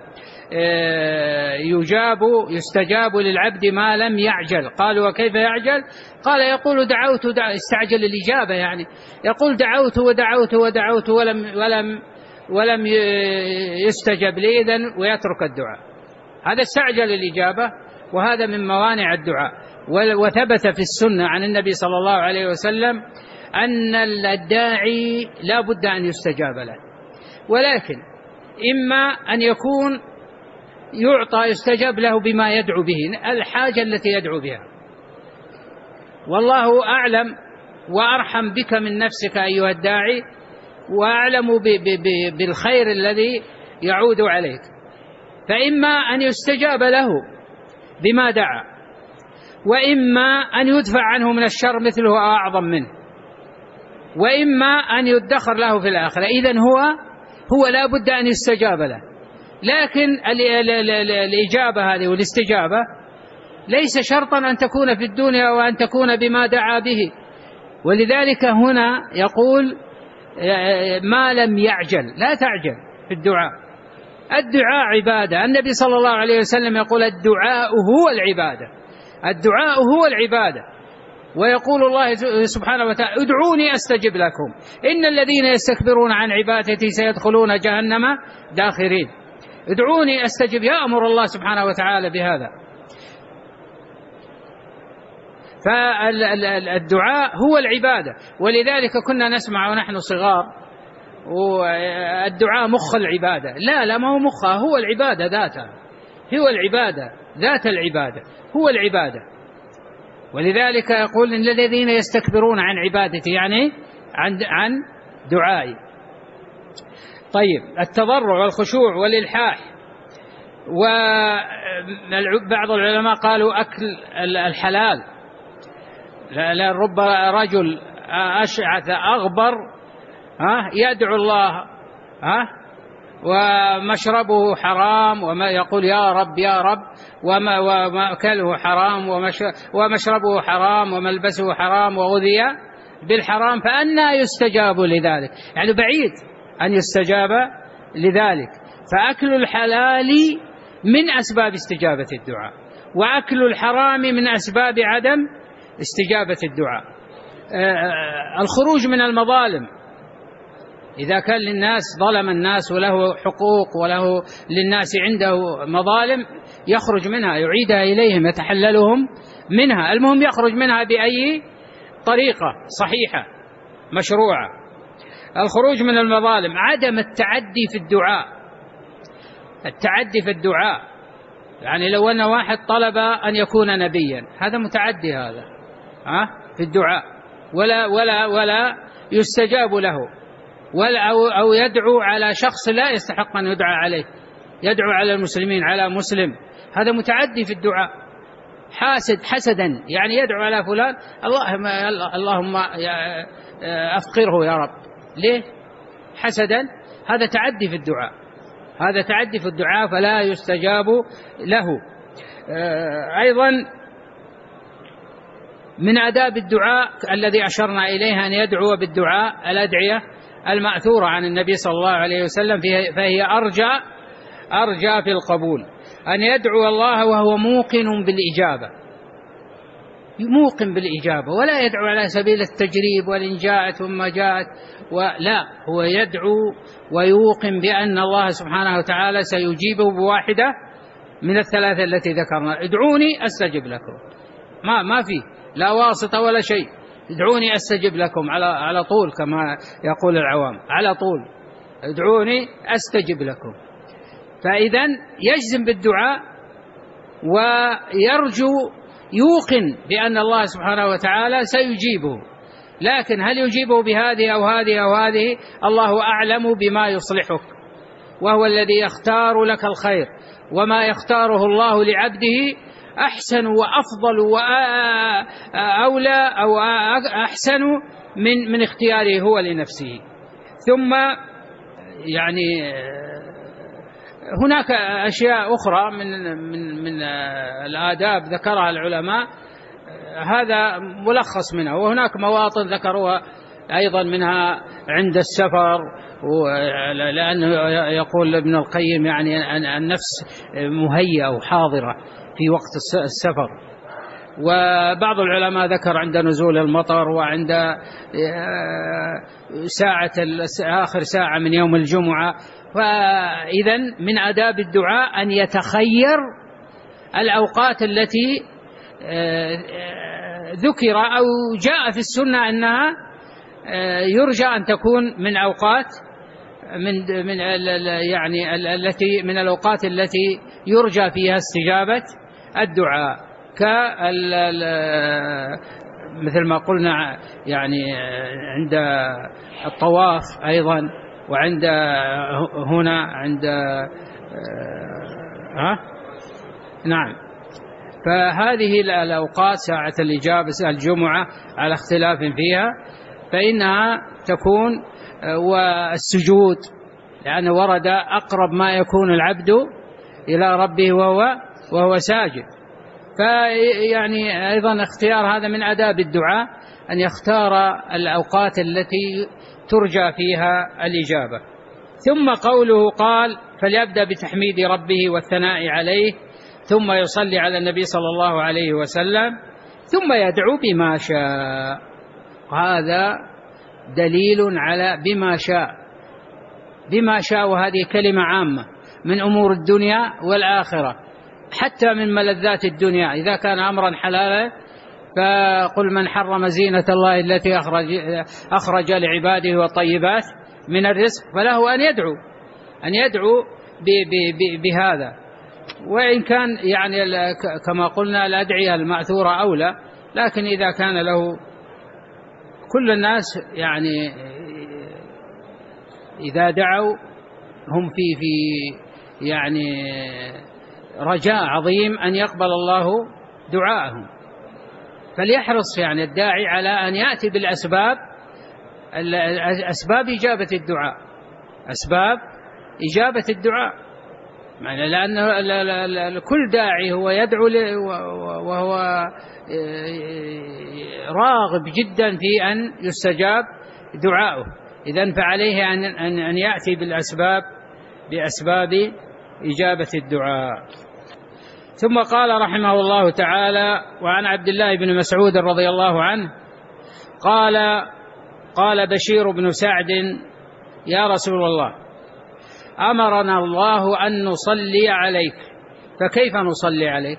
يستجاب للعبد ما لم يعجل، قالوا وكيف يعجل؟ قال يقول دعوت استعجل الإجابة، يعني يقول دعوت ودعوت ودعوت ولم يستجب لي، إذن ويترك الدعاء، هذا استعجل الإجابة، وهذا من موانع الدعاء. وثبت في السنة عن النبي صلى الله عليه وسلم أن الداعي لا بد أن يستجاب له، ولكن إما أن يكون يستجاب له بما يدعو به، الحاجة التي يدعو بها، والله أعلم وأرحم بك من نفسك أيها الداعي، وأعلم بالخير الذي يعود عليك. فإما أن يستجاب له بما دعا، وإما أن يدفع عنه من الشر مثله أو أعظم منه، وإما أن يدخر له في الآخرة. إذن هو لا بد أن يستجاب له، لكن الإجابة هذه والاستجابة ليس شرطا أن تكون في الدنيا وأن تكون بما دعا به. ولذلك هنا يقول ما لم يعجل، لا تعجل في الدعاء، الدعاء عبادة. النبي صلى الله عليه وسلم يقول الدعاء هو العبادة، الدعاء هو العبادة. ويقول الله سبحانه وتعالى ادعوني أستجب لكم إن الذين يستكبرون عن عبادتي سيدخلون جهنم داخرين. ادعوني أستجب، يأمر الله سبحانه وتعالى بهذا. فالدعاء هو العبادة. ولذلك كنا نسمع ونحن صغار والدعاء مخ العبادة. لا ما هو مخها، هو العبادة ذاتها، هو العبادة ذات العبادة، هو العبادة. ولذلك يقول إن الذين يستكبرون عن عبادتي، يعني عن دعائي. طيب، التضرع والخشوع والإلحاح. وبعض العلماء قالوا أكل الحلال، لا رب رجل أشعث أغبر يدعو الله ومشربه حرام، وما يقول يا رب يا رب، ومأكله حرام ومشربه حرام وملبسه حرام وغذي بالحرام، فأنى يستجاب لذلك؟ يعني بعيد أن يستجاب لذلك. فأكل الحلال من أسباب استجابة الدعاء، وأكل الحرام من أسباب عدم استجابة الدعاء. الخروج من المظالم، إذا كان للناس ظلم الناس وله حقوق وله للناس عنده مظالم، يخرج منها، يعيدها إليهم، يتحللهم منها. المهم يخرج منها بأي طريقة صحيحة مشروعة. الخروج من المظالم، عدم التعدي في الدعاء. التعدي في الدعاء يعني لو أن واحد طلب أن يكون نبيا، هذا متعدي، هذا في الدعاء، ولا يستجاب له، أو يدعو على شخص لا يستحق أن يدعى عليه، يدعو على المسلمين، على مسلم، هذا متعدي في الدعاء. حسدا، يعني يدعو على فلان، اللهم أفقره يا رب، ليه؟ حسدا. هذا تعدي في الدعاء، هذا تعدي في الدعاء، فلا يستجاب له. أيضا من آداب الدعاء الذي أشرنا إليها أن يدعو بالدعاء الأدعية المأثورة عن النبي صلى الله عليه وسلم، فهي أرجى في القبول. أن يدعو الله وهو موقن بالإجابة، موقن بالإجابة، ولا يدعو على سبيل التجريب وإن جاءت ثم جاءت، لا، هو يدعو ويوقن بأن الله سبحانه وتعالى سيجيبه بواحدة من الثلاثة التي ذكرنا. ادعوني أستجب لكم، ما في لا واسطة ولا شيء، ادعوني أستجب لكم على طول، كما يقول العوام، على طول ادعوني أستجب لكم. فإذا يجزم بالدعاء ويرجو، يوقن بأن الله سبحانه وتعالى سيجيبه، لكن هل يجيبه بهذه أو هذه أو هذه؟ الله أعلم بما يصلحك، وهو الذي يختار لك الخير، وما يختاره الله لعبده أحسن وأفضل وأولى أو أحسن من اختياره هو لنفسه. ثم يعني هناك أشياء أخرى من الآداب ذكرها العلماء، هذا ملخص منها، وهناك مواطن ذكروها أيضا منها عند السفر، لأنه يقول ابن القيم يعني النفس مهيئة وحاضرة في وقت السفر. وبعض العلماء ذكر عند نزول المطر، وعند آخر ساعة من يوم الجمعة. فإذا من آداب الدعاء أن يتخير الأوقات التي ذكر أو جاء في السنة أنها يرجى أن تكون من أوقات يعني التي من الأوقات التي يرجى فيها استجابة الدعاء، مثل ما قلنا يعني عند الطواف أيضا، وعند هنا عند نعم. فهذه الأوقات ساعة الإجابة، الجمعة على اختلاف فيها، فإنها تكون، والسجود، لأن ورد أقرب ما يكون العبد إلى ربه وهو ساجد. فيعني أيضا اختيار هذا من آداب الدعاء، أن يختار الأوقات التي ترجى فيها الإجابة. ثم قوله قال فليبدأ بتحميد ربه والثناء عليه، ثم يصلي على النبي صلى الله عليه وسلم، ثم يدعو بما شاء. هذا دليل على بما شاء، وهذه كلمة عامة من أمور الدنيا والآخرة، حتى من ملذات الدنيا. إذا كان أمرا حلالا فقل من حرم زينة الله التي أخرج لعباده والطيبات من الرزق، فله أن يدعو بهذا. وإن كان يعني كما قلنا الأدعية المأثورة أولى، لكن إذا كان له كل الناس يعني إذا دعوا هم في يعني رجاء عظيم أن يقبل الله دعاءهم، فليحرص يعني الداعي على أن يأتي بالأسباب، أسباب إجابة الدعاء، أسباب إجابة الدعاء، لأن كل داعي هو يدعو وهو راغب جدا في أن يستجاب دعاؤه، إذن فعليه أن يأتي بأسباب إجابة الدعاء. ثم قال رحمه الله تعالى: وعن عبد الله بن مسعود رضي الله عنه قال بشير بن سعد: يا رسول الله، أمرنا الله أن نصلي عليك، فكيف نصلي عليك؟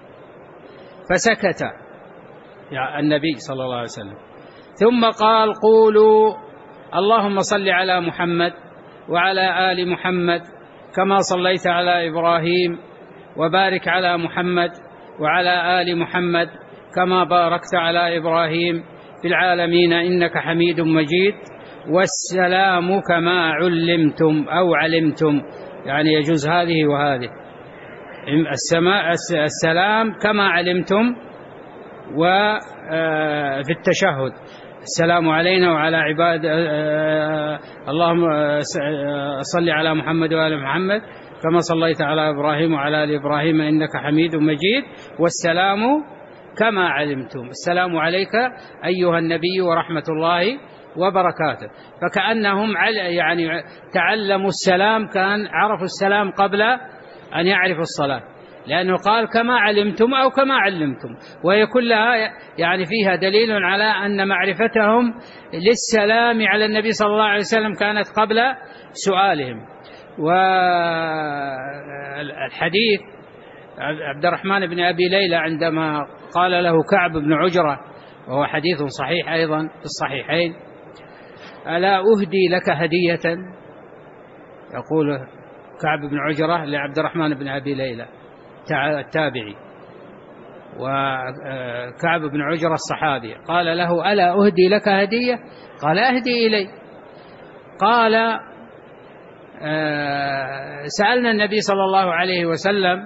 فسكت النبي صلى الله عليه وسلم، ثم قال: قولوا اللهم صل على محمد وعلى آل محمد كما صليت على إبراهيم، وبارك على محمد وعلى آل محمد كما باركت على إبراهيم في العالمين إنك حميد مجيد، والسلام كما علمتم أو علمتم، يعني يجوز هذه وهذه، السلام كما علمتم، وفي التشهد السلام علينا وعلى عباد اللهم صل على محمد وآل محمد كما صليت على إبراهيم وعلى آل إبراهيم إنك حميد مجيد، والسلام كما علمتم، السلام عليك أيها النبي ورحمة الله وبركاته. فكأنهم يعني تعلموا السلام، كان عرفوا السلام قبل أن يعرفوا الصلاة، لأنه قال كما علمتم أو كما علمتم، وهي كلها يعني فيها دليل على أن معرفتهم للسلام على النبي صلى الله عليه وسلم كانت قبل سؤالهم. والحديث عبد الرحمن بن أبي ليلى عندما قال له كعب بن عجرة، وهو حديث صحيح أيضا في الصحيحين: ألا أهدي لك هدية؟ يقول كعب بن عجرة لعبد الرحمن بن أبي ليلى التابعي، وكعب بن عجرة الصحابي، قال له: ألا أهدي لك هدية؟ قال: أهدي إلي. قال: سألنا النبي صلى الله عليه وسلم،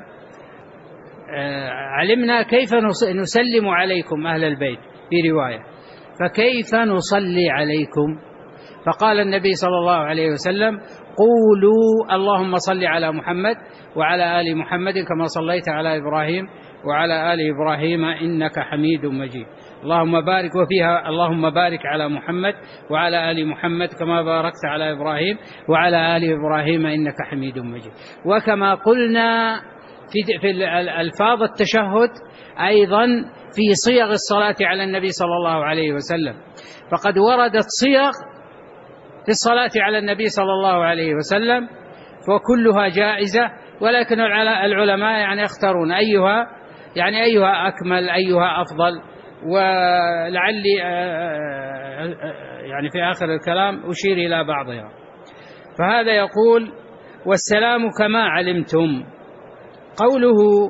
علمنا كيف نسلم عليكم أهل البيت، في رواية فكيف نصلي عليكم؟ فقال النبي صلى الله عليه وسلم: قولوا اللهم صل على محمد وعلى آل محمد كما صليت على إبراهيم وعلى آل إبراهيم إنك حميد مجيد، اللهم بارك، وفيها اللهم بارك على محمد وعلى آل محمد كما باركت على إبراهيم وعلى آل إبراهيم إنك حميد مجيد. وكما قلنا في الألفاظ التشهد أيضا في صيغ الصلاة على النبي صلى الله عليه وسلم، فقد وردت صيغ في الصلاة على النبي صلى الله عليه وسلم وكلها جائزة، ولكن العلماء يعني يختارون أيها أكمل، أيها أفضل. ولعلي يعني في آخر الكلام أشير إلى بعضها. فهذا يقول: والسلام كما علمتم. قوله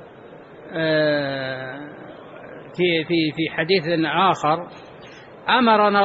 في حديث آخر: أمرنا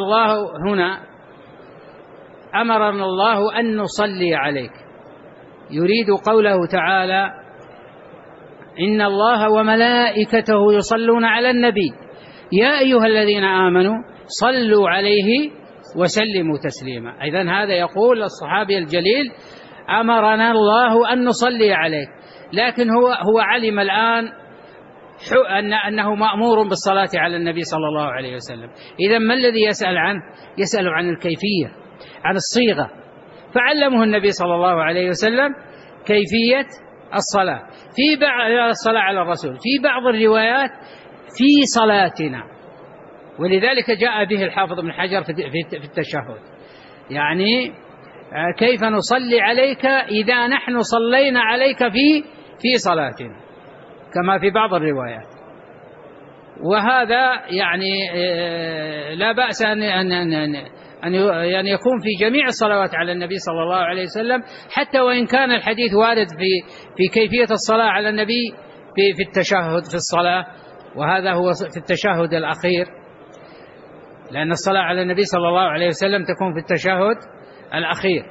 الله أن نصلي عليك، يريد قوله تعالى: إن الله وملائكته يصلون على النبي يا أيها الذين آمنوا صلوا عليه وسلموا تسليما. إذن هذا يقول الصحابي الجليل: أمرنا الله أن نصلي عليك، لكن هو علم الآن أنه مأمور بالصلاة على النبي صلى الله عليه وسلم. إذن ما الذي يسأل عنه؟ يسأل عن الكيفية، عن الصيغة، فعلمه النبي صلى الله عليه وسلم كيفية الصلاة الصلاة على الرسول في بعض الروايات في صلاتنا، ولذلك جاء به الحافظ ابن حجر في التشهد، يعني كيف نصلي عليك إذا نحن صلينا عليك في صلاتنا، كما في بعض الروايات. وهذا يعني لا بأس أن يكون في جميع الصلوات على النبي صلى الله عليه وسلم، حتى وإن كان الحديث وارد في كيفية الصلاة على النبي في التشهد في الصلاة، وهذا هو في التشهد الأخير، لأن الصلاة على النبي صلى الله عليه وسلم تكون في التشهد الأخير.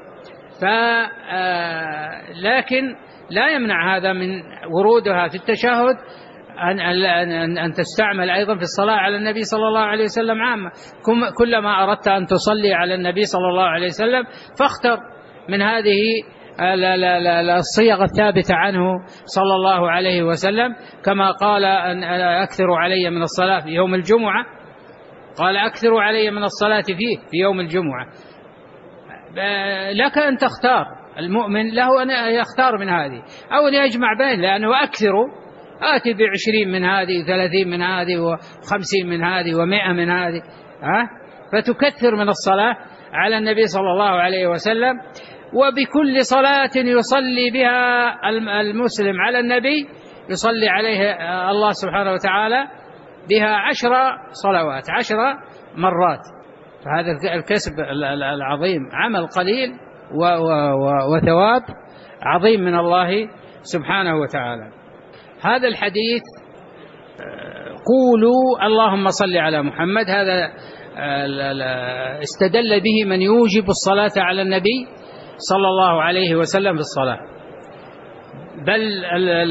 لكن لا يمنع هذا من ورودها في التشهد أن تستعمل أيضا في الصلاة على النبي صلى الله عليه وسلم عامة. كلما أردت أن تصلي على النبي صلى الله عليه وسلم فاختر من هذه الصيغ الثابتة عنه صلى الله عليه وسلم، كما قال أن أكثروا علي من الصلاة في يوم الجمعة، قال أكثروا علي من الصلاة فيه في يوم الجمعة. لك أن تختار، المؤمن له أن يختار من هذه أو أن يجمع بين، لأنه أكثروا آتي ب20 من هذه 30 من هذه و50 من هذه و100 من هذه، فتكثر من الصلاة على النبي صلى الله عليه وسلم. وبكل صلاة يصلي بها المسلم على النبي يصلي عليه الله سبحانه وتعالى بها 10 صلوات 10 مرات. فهذا الكسب العظيم عمل قليل وثواب عظيم من الله سبحانه وتعالى. هذا الحديث قولوا اللهم صل على محمد، هذا استدل به من يوجب الصلاة على النبي صلى الله عليه وسلم في الصلاة. بل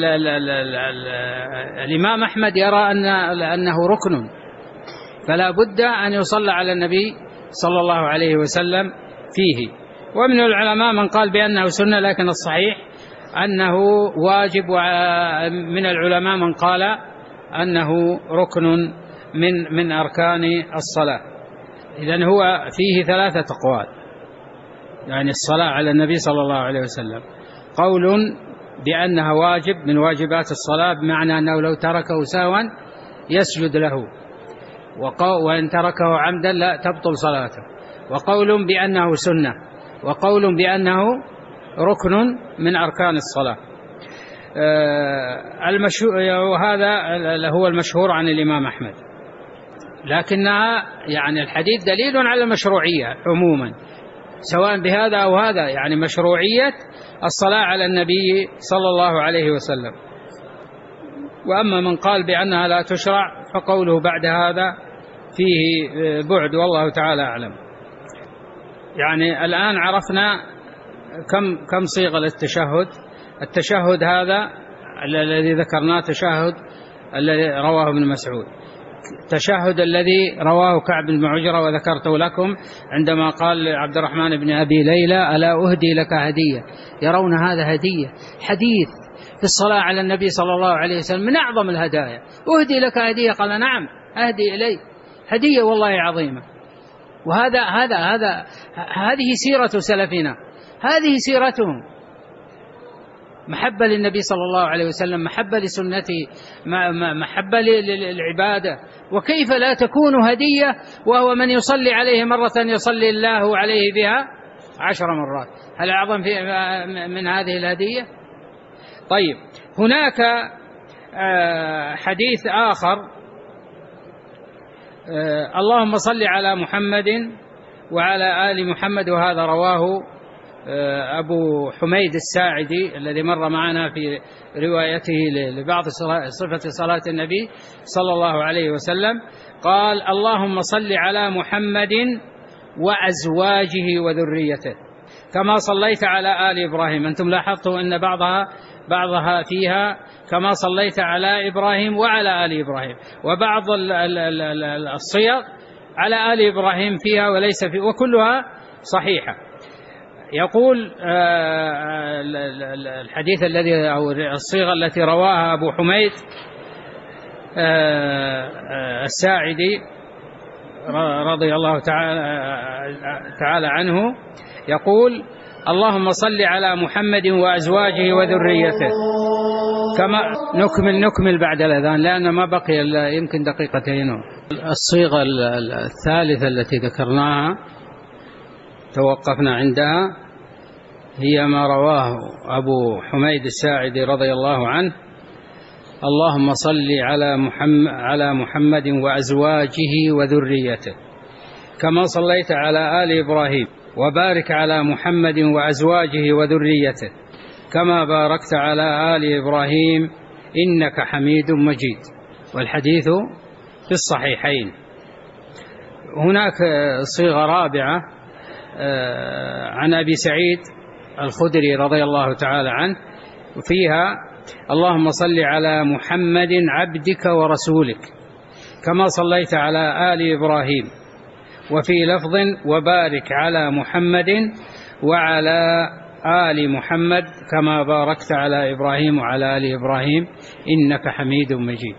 الإمام أحمد يرى أنه ركن، فلا بد أن يصلى على النبي صلى الله عليه وسلم فيه. ومن العلماء من قال بأنه سنة، لكن الصحيح أنه واجب، من العلماء من قال أنه ركن من أركان الصلاة. إذن هو فيه 3 أقوال، يعني الصلاة على النبي صلى الله عليه وسلم. قول بأنها واجب من واجبات الصلاة، بمعنى أنه لو تركه سهوا يسجد له، وإن تركه عمدا لا تبطل صلاته. وقول بأنه سنة، وقول بأنه ركن من أركان الصلاة. وهذا هو المشهور عن الإمام أحمد، لكنها يعني الحديث دليل على المشروعية عموما، سواء بهذا أو هذا، يعني مشروعية الصلاة على النبي صلى الله عليه وسلم. وأما من قال بأنها لا تشرع فقوله بعد هذا فيه بعد، والله تعالى أعلم. يعني الآن عرفنا كم صيغة للتشهد. التشهد هذا الذي ذكرناه تشهد الذي رواه ابن مسعود، التشهد الذي رواه كعب بن عجرة وذكرته لكم عندما قال عبد الرحمن بن أبي ليلى ألا أهدي لك هدية، يرون هذا هدية، حديث في الصلاة على النبي صلى الله عليه وسلم من أعظم الهدايا. أهدي لك هدية، قال نعم أهدي إلي هدية والله عظيمة. هذه سيرة سلفنا، هذه سيرتهم، محبة للنبي صلى الله عليه وسلم، محبة لسنته، محبة للعبادة. وكيف لا تكون هدية وهو من يصلي عليه مرة يصلي الله عليه بها 10 مرات؟ هل أعظم من هذه الهدية؟ طيب، هناك حديث آخر، اللهم صل على محمد وعلى آل محمد، وهذا رواه أبو حميد الساعدي الذي مر معنا في روايته لبعض صفة صلاة النبي صلى الله عليه وسلم. قال اللهم صل على محمد وأزواجه وذريته كما صليت على آل إبراهيم. أنتم لاحظتوا أن بعضها فيها كما صليت على إبراهيم وعلى آل إبراهيم، وبعض الصيغ على آل إبراهيم فيها وليس في، وكلها صحيحة. يقول الحديث الذي أو الصيغة التي رواها أبو حميد الساعدي رضي الله تعالى عنه، يقول اللهم صل على محمد وأزواجه وذريته كما نكمل بعد الأذان لأن ما بقي يمكن دقيقتين. الصيغة الثالثة التي ذكرناها توقفنا عندها هي ما رواه أبو حميد الساعدي رضي الله عنه اللهم صل على محمد وأزواجه وذريته كما صليت على آل إبراهيم، وبارك على محمد وأزواجه وذريته كما باركت على آل إبراهيم إنك حميد مجيد. والحديث في الصحيحين. هناك صيغة رابعة عن أبي سعيد الخدري رضي الله تعالى عنه، وفيها اللهم صل على محمد عبدك ورسولك كما صليت على آل إبراهيم، وفي لفظ وبارك على محمد وعلى آل محمد كما باركت على إبراهيم وعلى آل إبراهيم إنك حميد مجيد.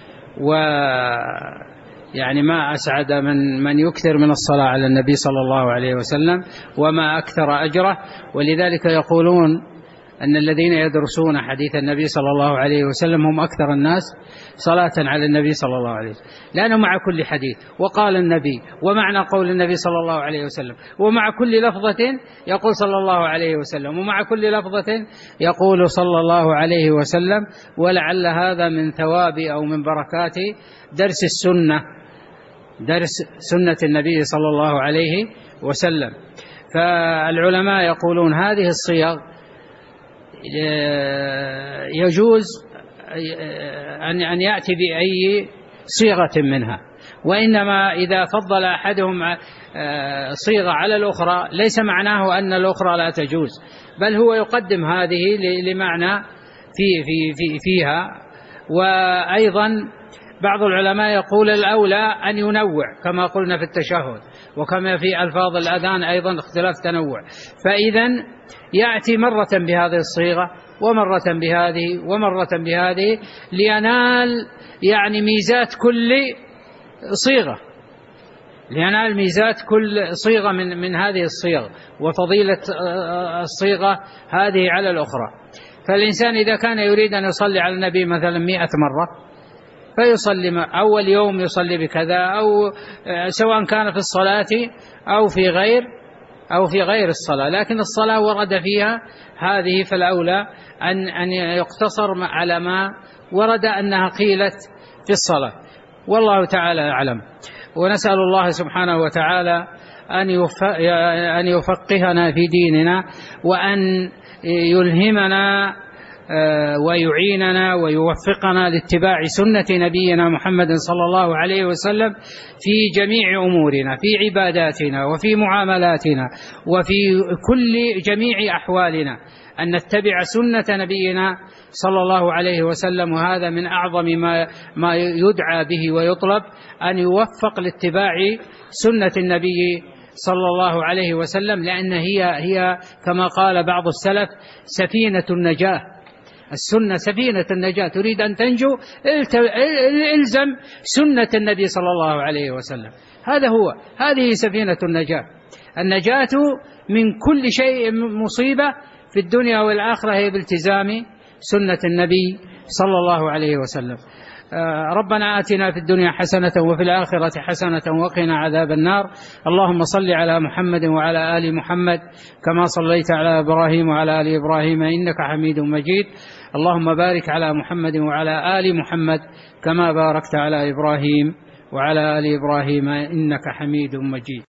ويعني ما أسعد من يكثر من الصلاة على النبي صلى الله عليه وسلم، وما أكثر أجره. ولذلك يقولون أن الذين يدرسون حديث النبي صلى الله عليه وسلم هم أكثر الناس صلاة على النبي صلى الله عليه وسلم، لأنه مع كل حديث وقال النبي ومعنى قول النبي صلى الله عليه وسلم، ومع كل لفظة يقول صلى الله عليه وسلم، ومع كل لفظة يقول صلى الله عليه وسلم. ولعل هذا من ثواب أو من بركات درس السنة، درس سنة النبي صلى الله عليه وسلم. فالعلماء يقولون هذه الصيغ يجوز أن يأتي بأي صيغة منها، وإنما إذا فضل أحدهم صيغة على الأخرى ليس معناه أن الأخرى لا تجوز، بل هو يقدم هذه لمعنى فيها. وأيضا بعض العلماء يقول الأولى أن ينوع كما قلنا في التشهد، وكما في ألفاظ الأذان أيضا اختلاف تنوع، فإذا يأتي مرة بهذه الصيغة ومرة بهذه ومرة بهذه لينال يعني ميزات كل صيغة، لينال ميزات كل صيغة من هذه الصيغ وفضيلة الصيغة هذه على الأخرى. فالإنسان إذا كان يريد أن يصلي على النبي مثلا 100 مرة فيصلي أول يوم يصلي بكذا، أو سواء كان في الصلاة أو في غير الصلاة، لكن الصلاة ورد فيها هذه، فالأولى أن يقتصر على ما ورد أنها قيلت في الصلاة، والله تعالى أعلم. ونسأل الله سبحانه وتعالى أن يفقهنا في ديننا، وأن يلهمنا ويعيننا ويوفقنا لاتباع سنة نبينا محمد صلى الله عليه وسلم في جميع أمورنا، في عباداتنا وفي معاملاتنا وفي جميع أحوالنا، أن نتبع سنة نبينا صلى الله عليه وسلم. وهذا من أعظم ما يدعى به ويطلب، أن يوفق لاتباع سنة النبي صلى الله عليه وسلم، لأن هي كما قال بعض السلف سفينة النجاة. السنة سفينة النجاة، تريد أن تنجو إلزم سنة النبي صلى الله عليه وسلم، هذه سفينة النجاة. النجاة من كل شيء مصيبة في الدنيا والآخرة هي بالتزام سنة النبي صلى الله عليه وسلم. ربنا آتنا في الدنيا حسنة وفي الآخرة حسنة وقنا عذاب النار. اللهم صل على محمد وعلى آل محمد كما صليت على إبراهيم وعلى آل إبراهيم إنك حميد مجيد. اللهم بارك على محمد وعلى آل محمد كما باركت على إبراهيم وعلى آل إبراهيم إنك حميد مجيد.